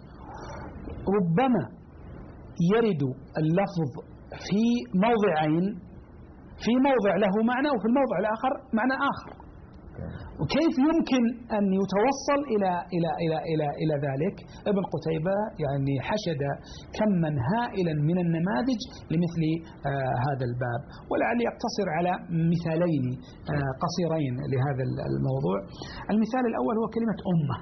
ربما يرد اللفظ في موضعين، في موضع له معنى وفي الموضع الآخر معنى آخر، وكيف يمكن أن يتوصل إلى ذلك؟ ابن قتيبة يعني حشد كما هائلا من النماذج لمثل هذا الباب، ولعلي أقتصر على مثالين قصيرين لهذا الموضوع. المثال الأول هو كلمة أمة.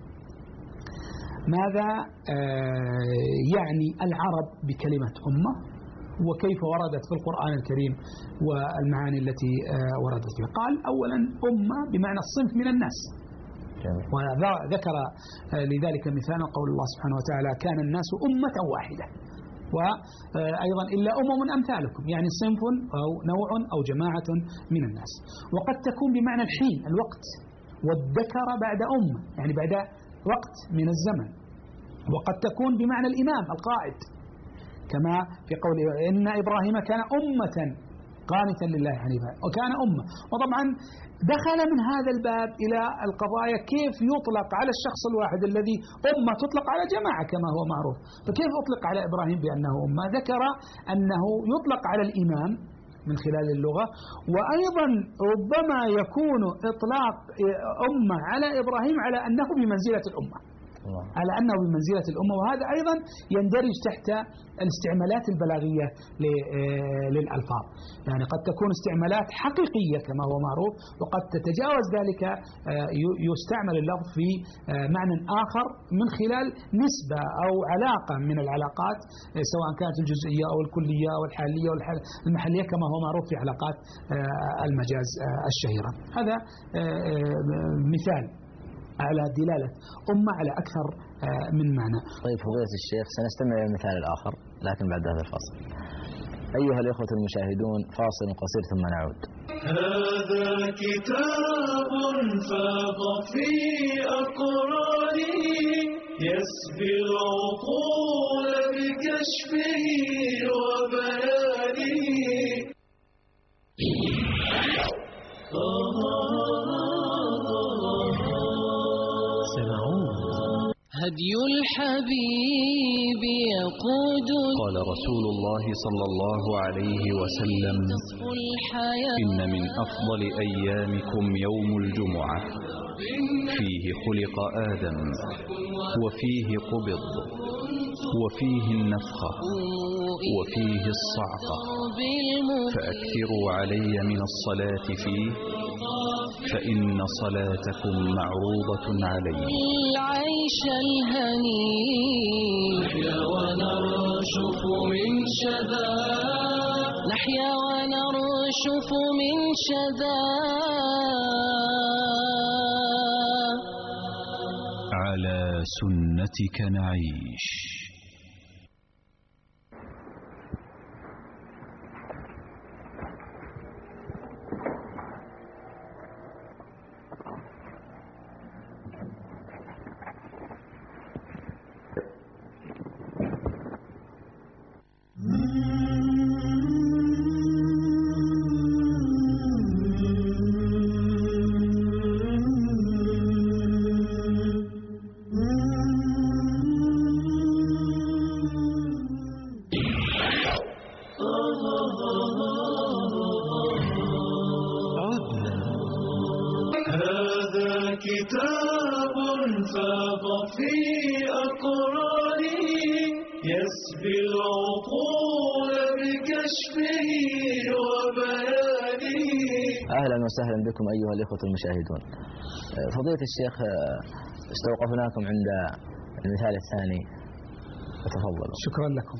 ماذا يعني العرب بكلمة أمة، وكيف وردت في القرآن الكريم والمعاني التي وردت فيه؟ قال أولا أمة بمعنى الصنف من الناس، وذكر لذلك مثالا قول الله سبحانه وتعالى كان الناس أمة واحدة، وأيضا إلا أمم أمثالكم، يعني صنف أو نوع أو جماعة من الناس. وقد تكون بمعنى الحين الوقت، والذكر بعد أمة يعني بعد وقت من الزمن. وقد تكون بمعنى الإمام القائد، كما في قول إن إبراهيم كان أمة قانتا لله حنيفا وكان أمة. وطبعا دخل من هذا الباب إلى القضايا كيف يطلق على الشخص الواحد الذي أمة تطلق على جماعة كما هو معروف، فكيف أطلق على إبراهيم بأنه أمة؟ ذكر أنه يطلق على الإمام من خلال اللغة، وأيضا ربما يكون إطلاق أمة على إبراهيم على أنه بمنزلة الأمة، على أنه بمنزلة الأمة. وهذا أيضا يندرج تحت الاستعمالات البلاغية للألفاظ، يعني قد تكون استعمالات حقيقية كما هو معروف، وقد تتجاوز ذلك يستعمل اللفظ في معنى آخر من خلال نسبة أو علاقة من العلاقات، سواء كانت الجزئية أو الكلية أو الحالية أو المحلية كما هو معروف في علاقات المجاز الشهيرة. هذا مثال على دلالة أمة على أكثر من معنى. طيب فضيلة الشيخ سنستمع إلى المثال الآخر لكن بعد هذا الفصل. أيها الإخوة المشاهدون، فاصل قصير ثم نعود. هذا كتاب فاض في أقرانه يسبي العقول بكشفه وبيانه. هدي الحبيب يقود. قال رسول الله صلى الله عليه وسلم: إن من أفضل أيامكم يوم الجمعة، فيه خلق آدم، وفيه قبض، وفيه النفخة، وفيه الصعقة، فأكثروا علي من الصلاة فيه، فإن صلاتكم معروضة علي. العيش الهني نحيا ونرشف من شذا، نحيا ونرشف من شذا. على سنتك نعيش. كتاب فاض في أقرانه يسبي العقول بكشفه وبيانه. أهلا وسهلا بكم أيها الإخوة المشاهدون. فضيلة الشيخ، استوقفناكم عند المثال الثاني، فتفضلوا. شكرا لكم.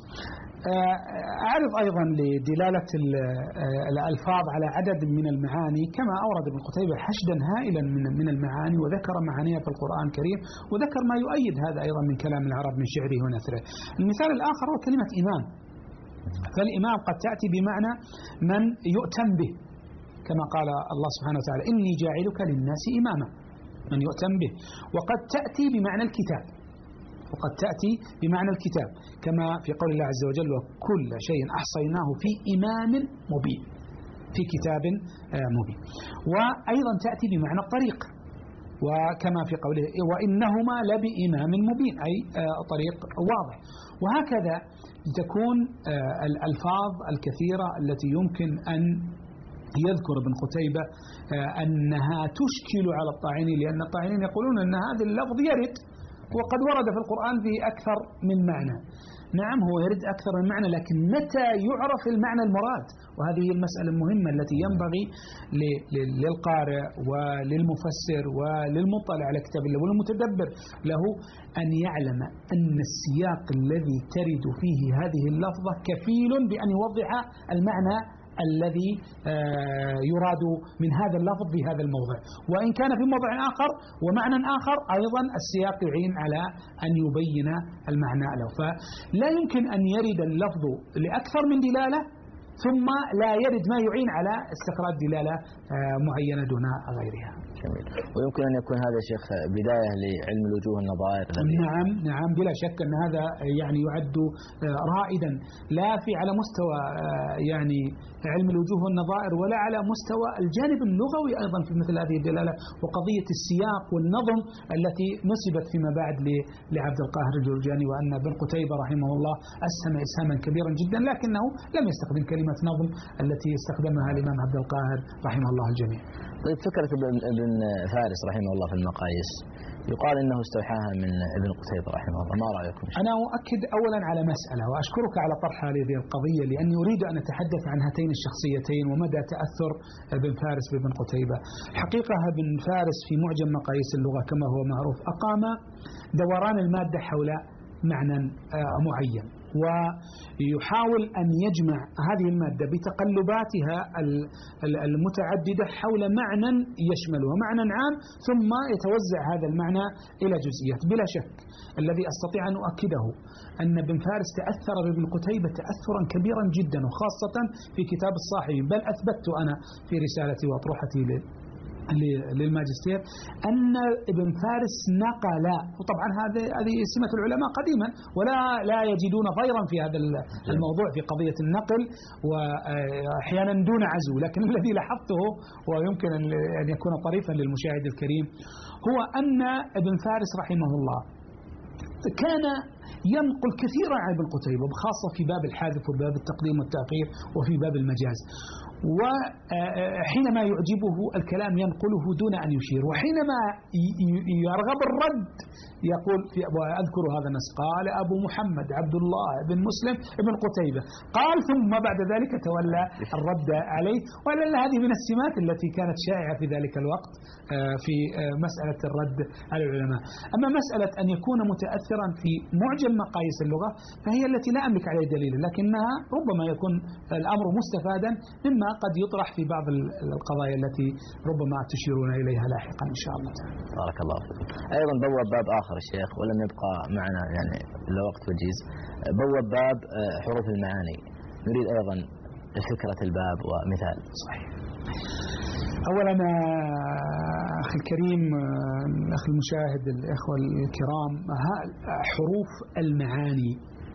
أعرض أيضا لدلالة الألفاظ على عدد من المعاني، كما أورد ابن قتيبة حشدا هائلا من المعاني، وذكر معانيها في القرآن الكريم، وذكر ما يؤيد هذا أيضا من كلام العرب من شعره ونثره. المثال الآخر هو كلمة إمام. فالإمام قد تأتي بمعنى من يؤتم به، كما قال الله سبحانه وتعالى: إني جاعلك للناس إماما، من يؤتم به. وقد تأتي بمعنى الكتاب، وقد تأتي بمعنى الكتاب، كما في قول الله عز وجل: وكل شيء أحصيناه في إمام مبين، في كتاب مبين. وأيضا تأتي بمعنى الطريق، وكما في قوله: وإنهما لبإمام مبين، أي طريق واضح. وهكذا تكون الألفاظ الكثيرة التي يمكن أن يذكر ابن قتيبة أنها تشكل على الطاعنين، لأن الطاعنين يقولون أن هذا اللفظ يرد، وقد ورد في القرآن به أكثر من معنى. نعم، هو يرد أكثر من معنى، لكن متى يعرف المعنى المراد؟ وهذه المسألة المهمة التي ينبغي للقارئ وللمفسر وللمطلع على كتاب الله وللمتدبر له أن يعلم أن السياق الذي ترد فيه هذه اللفظة كفيل بأن يوضح المعنى الذي يراد من هذا اللفظ في هذا الموضع، وإن كان في موضع آخر ومعنى آخر أيضا السياق يعين على أن يبين المعنى له. فلا يمكن أن يرد اللفظ لأكثر من دلالة ثم لا يرد ما يعين على استخراج دلالة معينة دون غيرها. جميل. ويمكن أن يكون هذا شيخ بداية لعلم الوجوه والنظائر. نعم بلا شك أن هذا يعني يعد رائدا، لا في على مستوى يعني علم الوجوه والنظائر، ولا على مستوى الجانب اللغوي أيضا في مثل هذه الدلالة، وقضية السياق والنظم التي نسبت فيما بعد لعبد القاهر الجرجاني، وأن ابن قتيبة رحمه الله أسهم إسهاما كبيرا جدا، لكنه لم يستخدم كلمة نظم التي استخدمها الإمام عبد القاهر رحمه الله الجميع. طيب، فكرة ابن فارس رحمه الله في المقاييس يقال إنه استوحاها من ابن قتيبة رحمه الله، ما رأيكم؟ أنا أؤكد أولا على مسألة، وأشكرك على طرح هذه القضية، لأني أريد أن أتحدث عن هاتين الشخصيتين ومدى تأثر ابن فارس بابن قتيبة. حقيقة ابن فارس في معجم مقاييس اللغة كما هو معروف أقام دوران المادة حول معنى معين، ويحاول أن يجمع هذه المادة بتقلباتها المتعددة حول معنى يشملها معنى عام، ثم يتوزع هذا المعنى إلى جزئيات. بلا شك الذي أستطيع أن أؤكده أن ابن فارس تأثر بابن قتيبة تأثرا كبيرا جدا، وخاصة في كتاب الصاحب. بل أثبتت أنا في رسالتي وأطروحتي للماجستير أن ابن فارس نقل، وطبعا هذه سمة العلماء قديما ولا يجدون ضيرا في هذا الموضوع في قضية النقل، وأحيانا دون عزو. لكن الذي لاحظته ويمكن أن يكون طريفا للمشاهد الكريم هو أن ابن فارس رحمه الله كان ينقل كثيرا عن ابن قتيبة، خاصة في باب الحذف وباب التقديم والتأخير وفي باب المجاز. وحينما يعجبه الكلام ينقله دون أن يشير، وحينما يرغب الرد يقول وأذكر هذا النص قال أبو محمد عبد الله بن مسلم بن قتيبة قال، ثم بعد ذلك تولى الرد عليه. ولعل هذه من السمات التي كانت شائعة في ذلك الوقت في مسألة الرد على العلماء. أما مسألة أن يكون متأثرا في معجم مقاييس اللغة فهي التي لا أملك عليه دليل، لكنها ربما يكون الأمر مستفادا مما قد يطرح في بعض القضايا التي ربما تشيرون إليها لاحقا إن شاء الله تعالى. بارك الله فيك. أيضا بواب باب آخر الشيخ ولم يبقى معنا يعني إلا وقت وجيز، بواب باب حروف المعاني. نريد أيضا فكرة الباب ومثال. صحيح. أولا أخي الكريم، الأخ المشاهد، الإخوة الكرام، حروف المعاني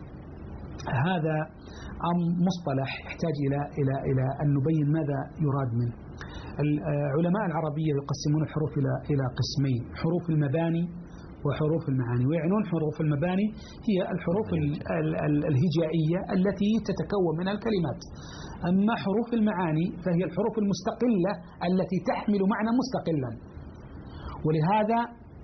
هذا مصطلح يحتاج إلى أن نبين ماذا يراد منه. العلماء العربية يقسمون الحروف إلى قسمين: حروف المباني وحروف المعاني. ويعنون حروف المباني هي الحروف الهجائية التي تتكون منها الكلمات. أما حروف المعاني فهي الحروف المستقلة التي تحمل معنى مستقلا. ولهذا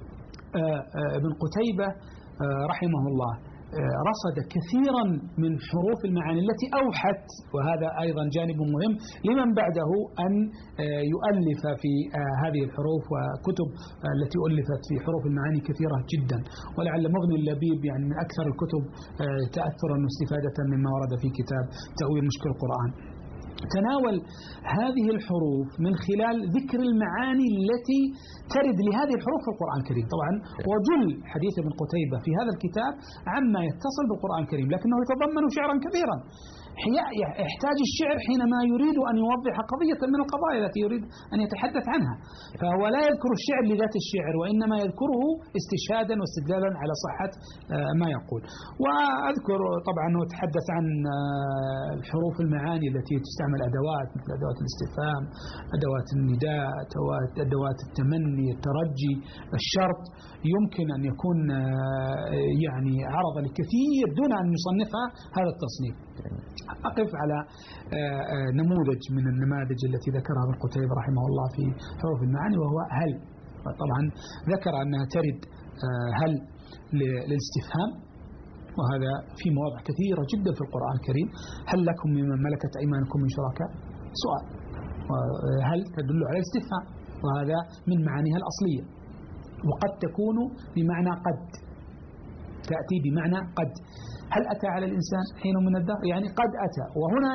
ابن قتيبة رحمه الله رصد كثيرا من حروف المعاني التي أوحت، وهذا أيضا جانب مهم لمن بعده، أن يؤلف في هذه الحروف. وكتب التي ألفت في حروف المعاني كثيرة جدا، ولعل مغني اللبيب يعني من أكثر الكتب تأثرا واستفادة مما ورد في كتاب تأويل مشكل القرآن. تناول هذه الحروف من خلال ذكر المعاني التي ترد لهذه الحروف في القرآن الكريم. طبعا وجل حديث ابن قتيبة في هذا الكتاب عما يتصل بالقرآن الكريم، لكنه يتضمن شعرا كثيرا. يحتاج الشعر حينما يريد أن يوضح قضية من القضايا التي يريد أن يتحدث عنها، فهو لا يذكر الشعر لذات الشعر، وإنما يذكره استشهادا واستدلالا على صحة ما يقول. وأذكر طبعا أنه يتحدث عن الحروف المعاني التي تستعمل أدوات مثل أدوات الاستفهام، أدوات النداء، أدوات التمني، الترجي، الشرط. يمكن أن يكون يعني عرض لكثير دون أن يصنفها هذا التصنيف. أقف على نموذج من النماذج التي ذكرها ابن قتيبة رحمه الله في حروف المعاني، وهو هل. طبعا ذكر أنها ترد هل للاستفهام، وهذا في مواضع كثيرة جدا في القرآن الكريم. هل لكم ممن ملكت أيمانكم من شركاء؟ سؤال. هل تدل على الاستفهام، وهذا من معانيها الأصلية. وقد تكون بمعنى قد، تأتي بمعنى قد. هل أتى على الإنسان حين من الدهر؟ يعني قد أتى. وهنا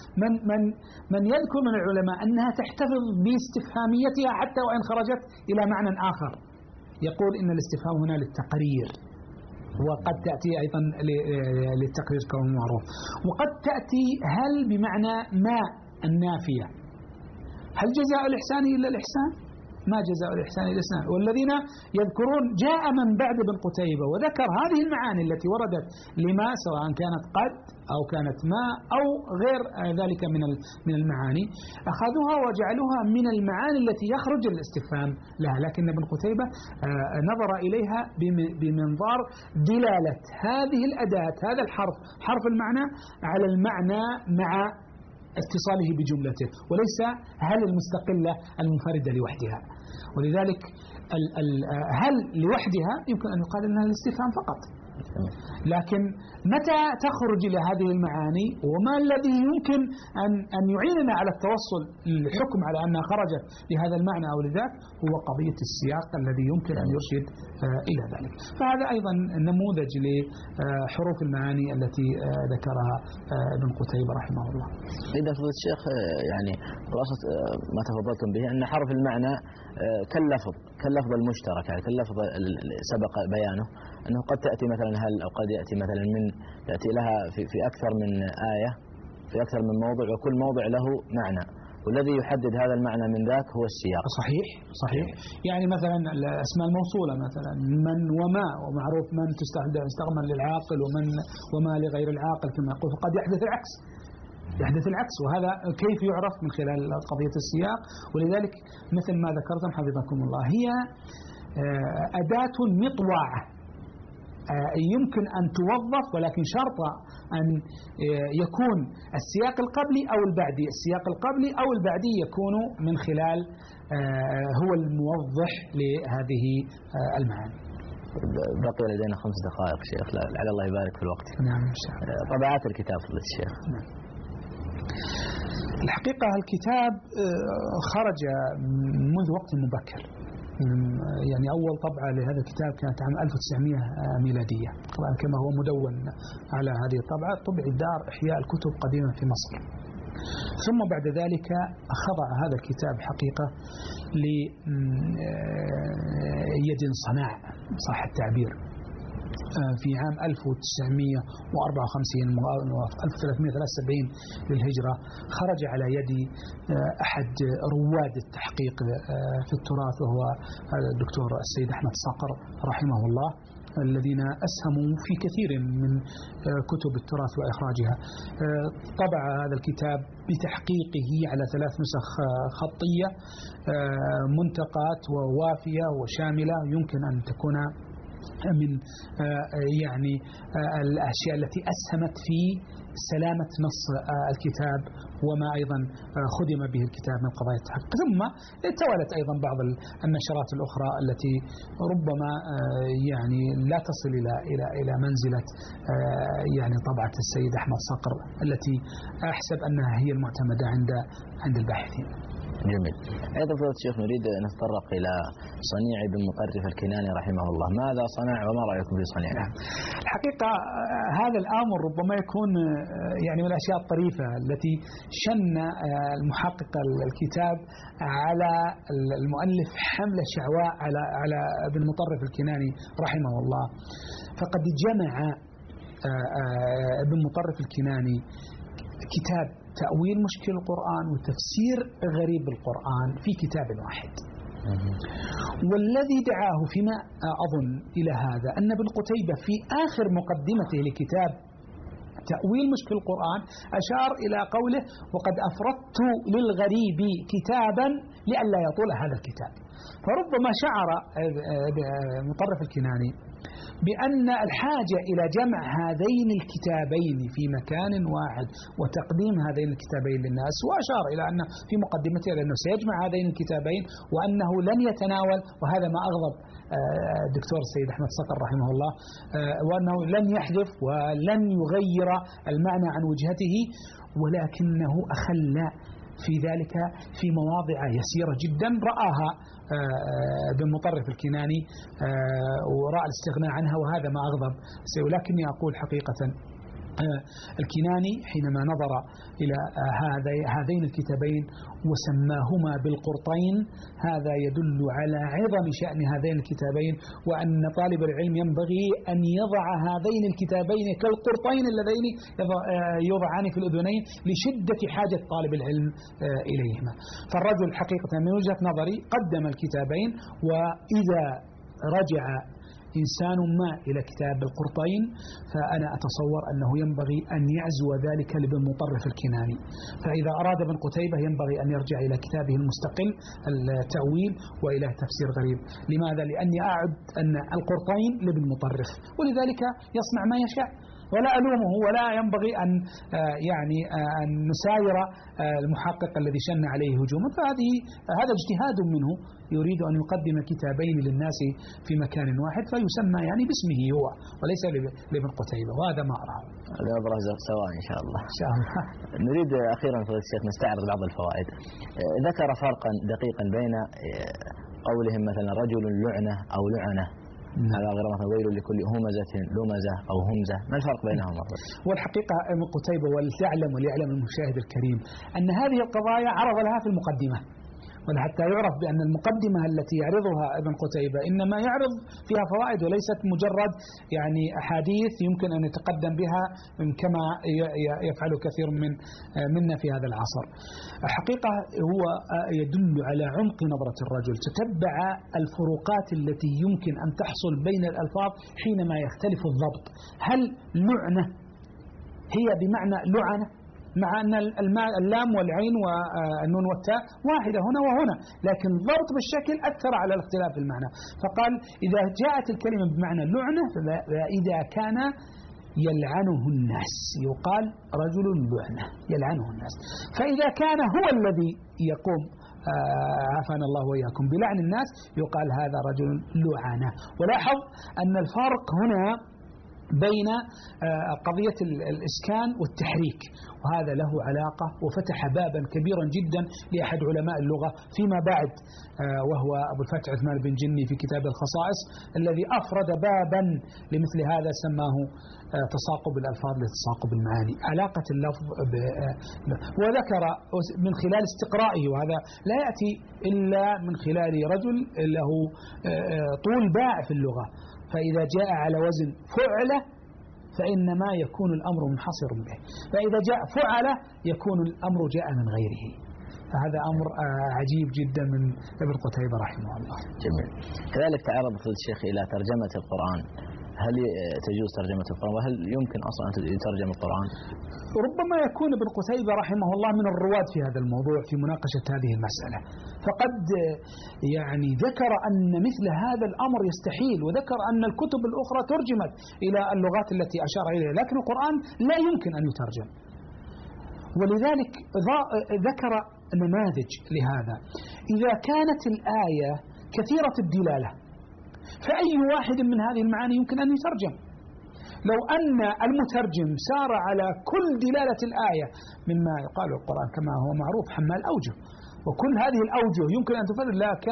من يذكر من العلماء أنها تحتفظ باستفهاميتها حتى وإن خرجت إلى معنى آخر. يقول إن الاستفهام هنا للتقرير، وقد تأتي أيضا للتقرير كما معروف. وقد تأتي هل بمعنى ما النافية. هل جزاء الإحسان إلا الإحسان؟ ما جزاء الإحسان إلا الإحسان. والذين يذكرون جاء من بعد ابن قتيبة وذكر هذه المعاني التي وردت لما، سواء كانت قد أو كانت ما أو غير ذلك من المعاني، أخذوها وجعلوها من المعاني التي يخرج الاستفهام لها. لكن ابن قتيبة نظر إليها بمنظار دلالة هذه الأداة، هذا الحرف، حرف المعنى، على المعنى مع اتصاله بجملته، وليس هل المستقلة المنفردة لوحدها. ولذلك هل لوحدها يمكن أن يقال أنها الاستفهام فقط، لكن متى تخرج إلى هذه المعاني وما الذي يمكن أن يعيننا على التوصل للحكم على أنها خرجت لهذا المعنى أو لذاك، هو قضية السياق الذي يمكن أن يرشد إلى ذلك. فهذا أيضا نموذج لحروف المعاني التي ذكرها ابن قتيبة رحمه الله. إذا فضل الشيخ يعني خلاصة ما تفضلتم به أن حرف المعنى كاللفظ المشترك، يعني كاللفظ سبق بيانه أنه قد تأتي مثلا هل أو قد يأتي مثلا من يأتي لها في أكثر من آية في أكثر من موضع، وكل موضع له معنى، والذي يحدد هذا المعنى من ذاك هو السياق. صحيح. يعني مثلا الأسماء الموصولة مثلا من وما، ومعروف من تستخدم للعاقل وما لغير العاقل كما يقول، فقد يحدث العكس، وهذا كيف يعرف؟ من خلال قضية السياق. ولذلك مثل ما ذكرتم حفظكم الله، هي أداة مطوعة يمكن أن توظف، ولكن شرط أن يكون السياق القبلي أو البعدي. السياق القبلي أو البعدي يكون من خلال هو الموضح لهذه المعاني. بقي لدينا 5 دقائق شيخ، لعل الله يبارك في الوقت. نعم. طبعات الكتاب فضيلة الشيخ. نعم. الحقيقة الكتاب خرج منذ وقت مبكر، يعني أول طبعة لهذا الكتاب كانت عام 1900 ميلادية، طبعا كما هو مدون على هذه الطبعة، طبع دار إحياء الكتب قديما في مصر. ثم بعد ذلك خضع هذا الكتاب حقيقة ليد صناع صح التعبير. في عام 1954 1373 للهجرة خرج على يد أحد رواد التحقيق في التراث، وهو الدكتور السيد أحمد صقر رحمه الله، الذين أسهموا في كثير من كتب التراث وإخراجها. طبع هذا الكتاب بتحقيقه على 3 نسخ خطية منتقات ووافية وشاملة، يمكن أن تكون من يعني الأشياء التي أسهمت في سلامة نص الكتاب وما أيضا خدم به الكتاب من قضايا التحقيق. ثم توالت أيضا بعض النشرات الأخرى التي ربما يعني لا تصل إلى منزلة يعني طبعة السيد أحمد صقر التي أحسب أنها هي المعتمدة عند الباحثين. جميل. أيضا فضيلة الشيخ نريد أن نتطرق إلى صنيع بن مطرف الكناني رحمه الله، ماذا صنع وما رأيكم في صنيعه؟ الحقيقة هذا الأمر ربما يكون يعني من الأشياء الطريفة التي شن المحقق الكتاب على المؤلف حملة شعواء على ابن مطرف الكناني رحمه الله. فقد جمع ابن مطرف الكناني كتاب تأويل مشكل القرآن وتفسير غريب القرآن في كتاب واحد. والذي دعاه فيما أظن إلى هذا أن ابن قتيبة في آخر مقدمته لكتاب تأويل مشكل القرآن أشار إلى قوله: وقد أفردت للغريب كتابا لئلا يطول هذا الكتاب. فربما شعر مطرف الكناني بأن الحاجة إلى جمع هذين الكتابين في مكان واحد وتقديم هذين الكتابين للناس، وأشار إلى أن في مقدمته أنه سيجمع هذين الكتابين وأنه لن يتناول، وهذا ما أغضب الدكتور السيد أحمد صقر رحمه الله، وأنه لن يحذف ولن يغير المعنى عن وجهته، ولكنه أخل في ذلك في مواضع يسيرة جدا رآها ابن مطرف الكناني ورأى الاستغناء عنها، وهذا ما أغضب. ولكني أقول حقيقة الكناني حينما نظر إلى هذين الكتابين وسماهما بالقرطين، هذا يدل على عظم شأن هذين الكتابين، وأن طالب العلم ينبغي أن يضع هذين الكتابين كالقرطين اللذين يوضعان في الأذنين لشدة حاجة طالب العلم إليهما. فالرجل حقيقة من وجهة نظري قدم الكتابين، وإذا رجع إنسان ما إلى كتاب القرطين فأنا أتصور أنه ينبغي أن يعزو ذلك لابن مطرف الكناني. فإذا أراد ابن قتيبة ينبغي أن يرجع إلى كتابه المستقل التأويل وإلى تفسير غريب. لماذا؟ لأني أعد أن القرطين لابن مطرف، ولذلك يصنع ما يشاء. ولا ألومه ولا ينبغي أن يعني أن نساير المحقق الذي شن عليه هجوما، هذا اجتهاد منه، يريد أن يقدم كتابين للناس في مكان واحد فيسمى يعني باسمه هو وليس لابن قتيبة، وهذا ما أراه. نظرة سواء إن شاء الله. إن شاء الله. نريد أخيرا فضيلة الشيخ نستعرض بعض الفوائد. ذكر فرقا دقيقا بين قولهم مثلا رجل لعنة أو لعنة، هذا غير مثلا ويل لكل همزة لمزة أو همزة، ما الفرق بينهما؟ والحقيقة ابن قتيبة وليعلم المشاهد الكريم أن هذه القضايا عرض لها في المقدمة، وحتى يعرف بأن المقدمة التي يعرضها ابن قتيبة إنما يعرض فيها فوائد وليست مجرد يعني أحاديث يمكن أن يتقدم بها كما يفعل كثير منا في هذا العصر. الحقيقة هو يدل على عمق نظرة الرجل، تتبع الفروقات التي يمكن أن تحصل بين الألفاظ حينما يختلف الضبط. هل لعنة هي بمعنى لعنة، مع أن اللام والعين والنون والتاء واحدة هنا وهنا، لكن ضبط بالشكل أثر على الاختلاف في المعنى، فقال إذا جاءت الكلمة بمعنى لعنة فإذا كان يلعنه الناس يقال رجل لعنة يلعنه الناس، فإذا كان هو الذي يقوم عافانا الله وإياكم بلعن الناس يقال هذا رجل لعنة. ولاحظ أن الفرق هنا بين قضية الإسكان والتحريك، وهذا له علاقة وفتح بابا كبيرا جدا لأحد علماء اللغة فيما بعد، وهو أبو الفتح عثمان بن جني في كتاب الخصائص الذي أفرد بابا لمثل هذا سماه تساقب الألفاظ لتساقب المعاني، علاقة اللفظ وذكر من خلال استقرائه، وهذا لا يأتي إلا من خلال رجل له طول باع في اللغة، فإذا جاء على وزن فعلة فإنما يكون الأمر منحصر به، فإذا جاء فعلة يكون الأمر جاء من غيره، فهذا أمر عجيب جدا من ابن قتيبة رحمه الله. جميل. كذلك تعرض فضيلة الشيخ إلى ترجمة القرآن، هل تجوز ترجمة القرآن وهل يمكن أصلا أن يترجم القرآن؟ ربما يكون ابن قتيبة رحمه الله من الرواد في هذا الموضوع في مناقشة هذه المسألة، فقد يعني ذكر أن مثل هذا الأمر يستحيل، وذكر أن الكتب الأخرى ترجمت إلى اللغات التي أشار إليها، لكن القرآن لا يمكن أن يترجم، ولذلك ذكر نماذج لهذا. إذا كانت الآية كثيرة الدلالة فأي واحد من هذه المعاني يمكن أن يترجم. لو أن المترجم سار على كل دلالة الآية مما يقال القرآن كما هو معروف حمال أوجه، وكل هذه الأوجه يمكن أن تفرد،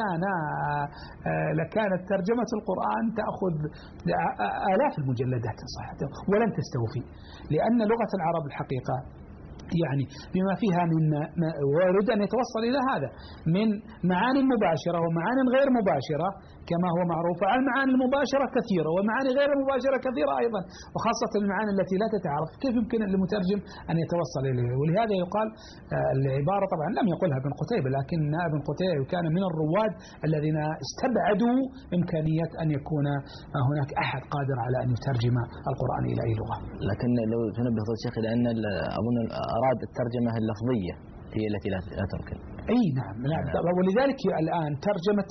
لكانت ترجمة القرآن تأخذ آلاف المجلدات صحيح ولن تستوفي، لأن لغة العرب الحقيقة يعني بما فيها من ويريد أن يتوصل إلى هذا من معاني مباشرة ومعاني غير مباشرة كما هو معروف. المعاني المباشرة كثيرة ومعاني غير المباشرة كثيرة أيضا، وخاصة المعاني التي لا تتعرف كيف يمكن للمترجم أن يتوصل إليه. ولهذا يقال العبارة طبعا لم يقلها ابن قتيبة، لكن ابن قتيبة كان من الرواد الذين استبعدوا إمكانية أن يكون هناك أحد قادر على أن يترجم القرآن إلى أي لغة. لكن لو تنبه فضيلة الشيخ لأن أظن أراد الترجمة اللفظية هي التي لا تمكن. أي نعم، ولذلك الآن ترجمة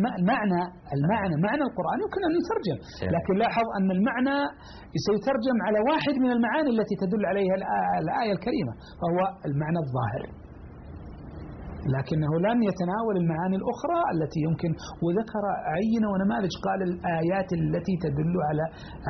معنى القرآن يمكن أن يترجم، لكن لاحظ أن المعنى سيترجم على واحد من المعاني التي تدل عليها الآية الكريمة وهو المعنى الظاهر، لكنه لن يتناول المعاني الأخرى التي يمكن، وذكر عينة ونماذج قال الآيات التي تدل على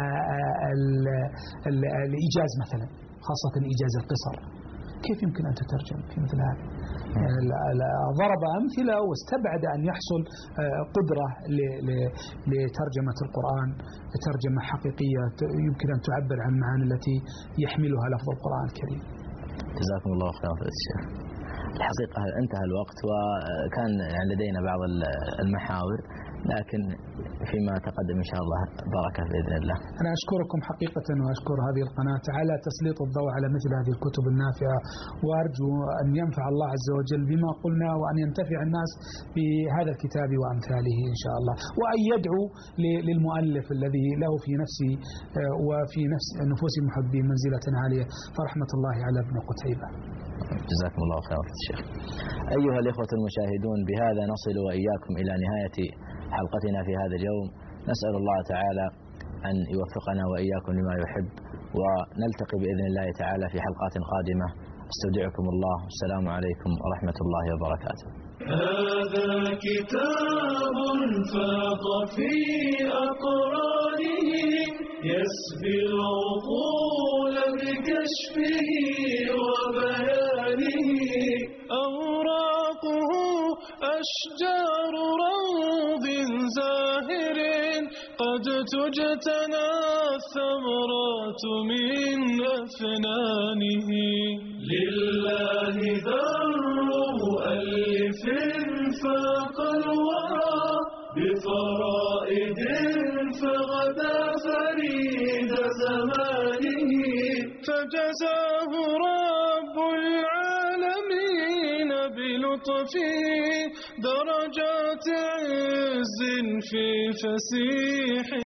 الإيجاز مثلا، خاصة إيجاز القصر، كيف يمكن أن تترجم في مثل هذا؟ ضرب أمثلة واستبعد أن يحصل قدرة لترجمة القرآن ترجمة حقيقية يمكن أن تعبر عن المعاني التي يحملها لفظ القرآن الكريم. جزاكم الله خيرا فضيلة الشيخ. الحقيقة انتهى الوقت وكان لدينا بعض المحاور، لكن فيما تقدم إن شاء الله بركة بإذن الله. أنا أشكركم حقيقة وأشكر هذه القناة على تسليط الضوء على مثل هذه الكتب النافعة، وأرجو أن ينفع الله عز وجل بما قلنا وأن ينتفع الناس بهذا الكتاب وأمثاله إن شاء الله، وأن يدعو للمؤلف الذي له في نفسي وفي نفوس المحبين منزلة عالية، فرحمة الله على ابن قتيبة. جزاكم الله خيرا الشيخ. أيها الإخوة المشاهدون، بهذا نصل وإياكم إلى نهاية حلقتنا في هذا اليوم. نسأل الله تعالى أن يوفقنا وإياكم لما يحب، ونلتقي بإذن الله تعالى في حلقات قادمة. استودعكم الله، والسلام عليكم ورحمة الله وبركاته. هذا كتاب فاض في أقرانه يسبي العقول بكشفه وبيانه. أوراقه أشجار روض زاهر قد تجتنى الثمرات من أفنانه. لله ذره ألف فاق الورى بفرائد فغدا فريد زمانه. فجزاه رب العالمين بلطفه درجات عز في فسيح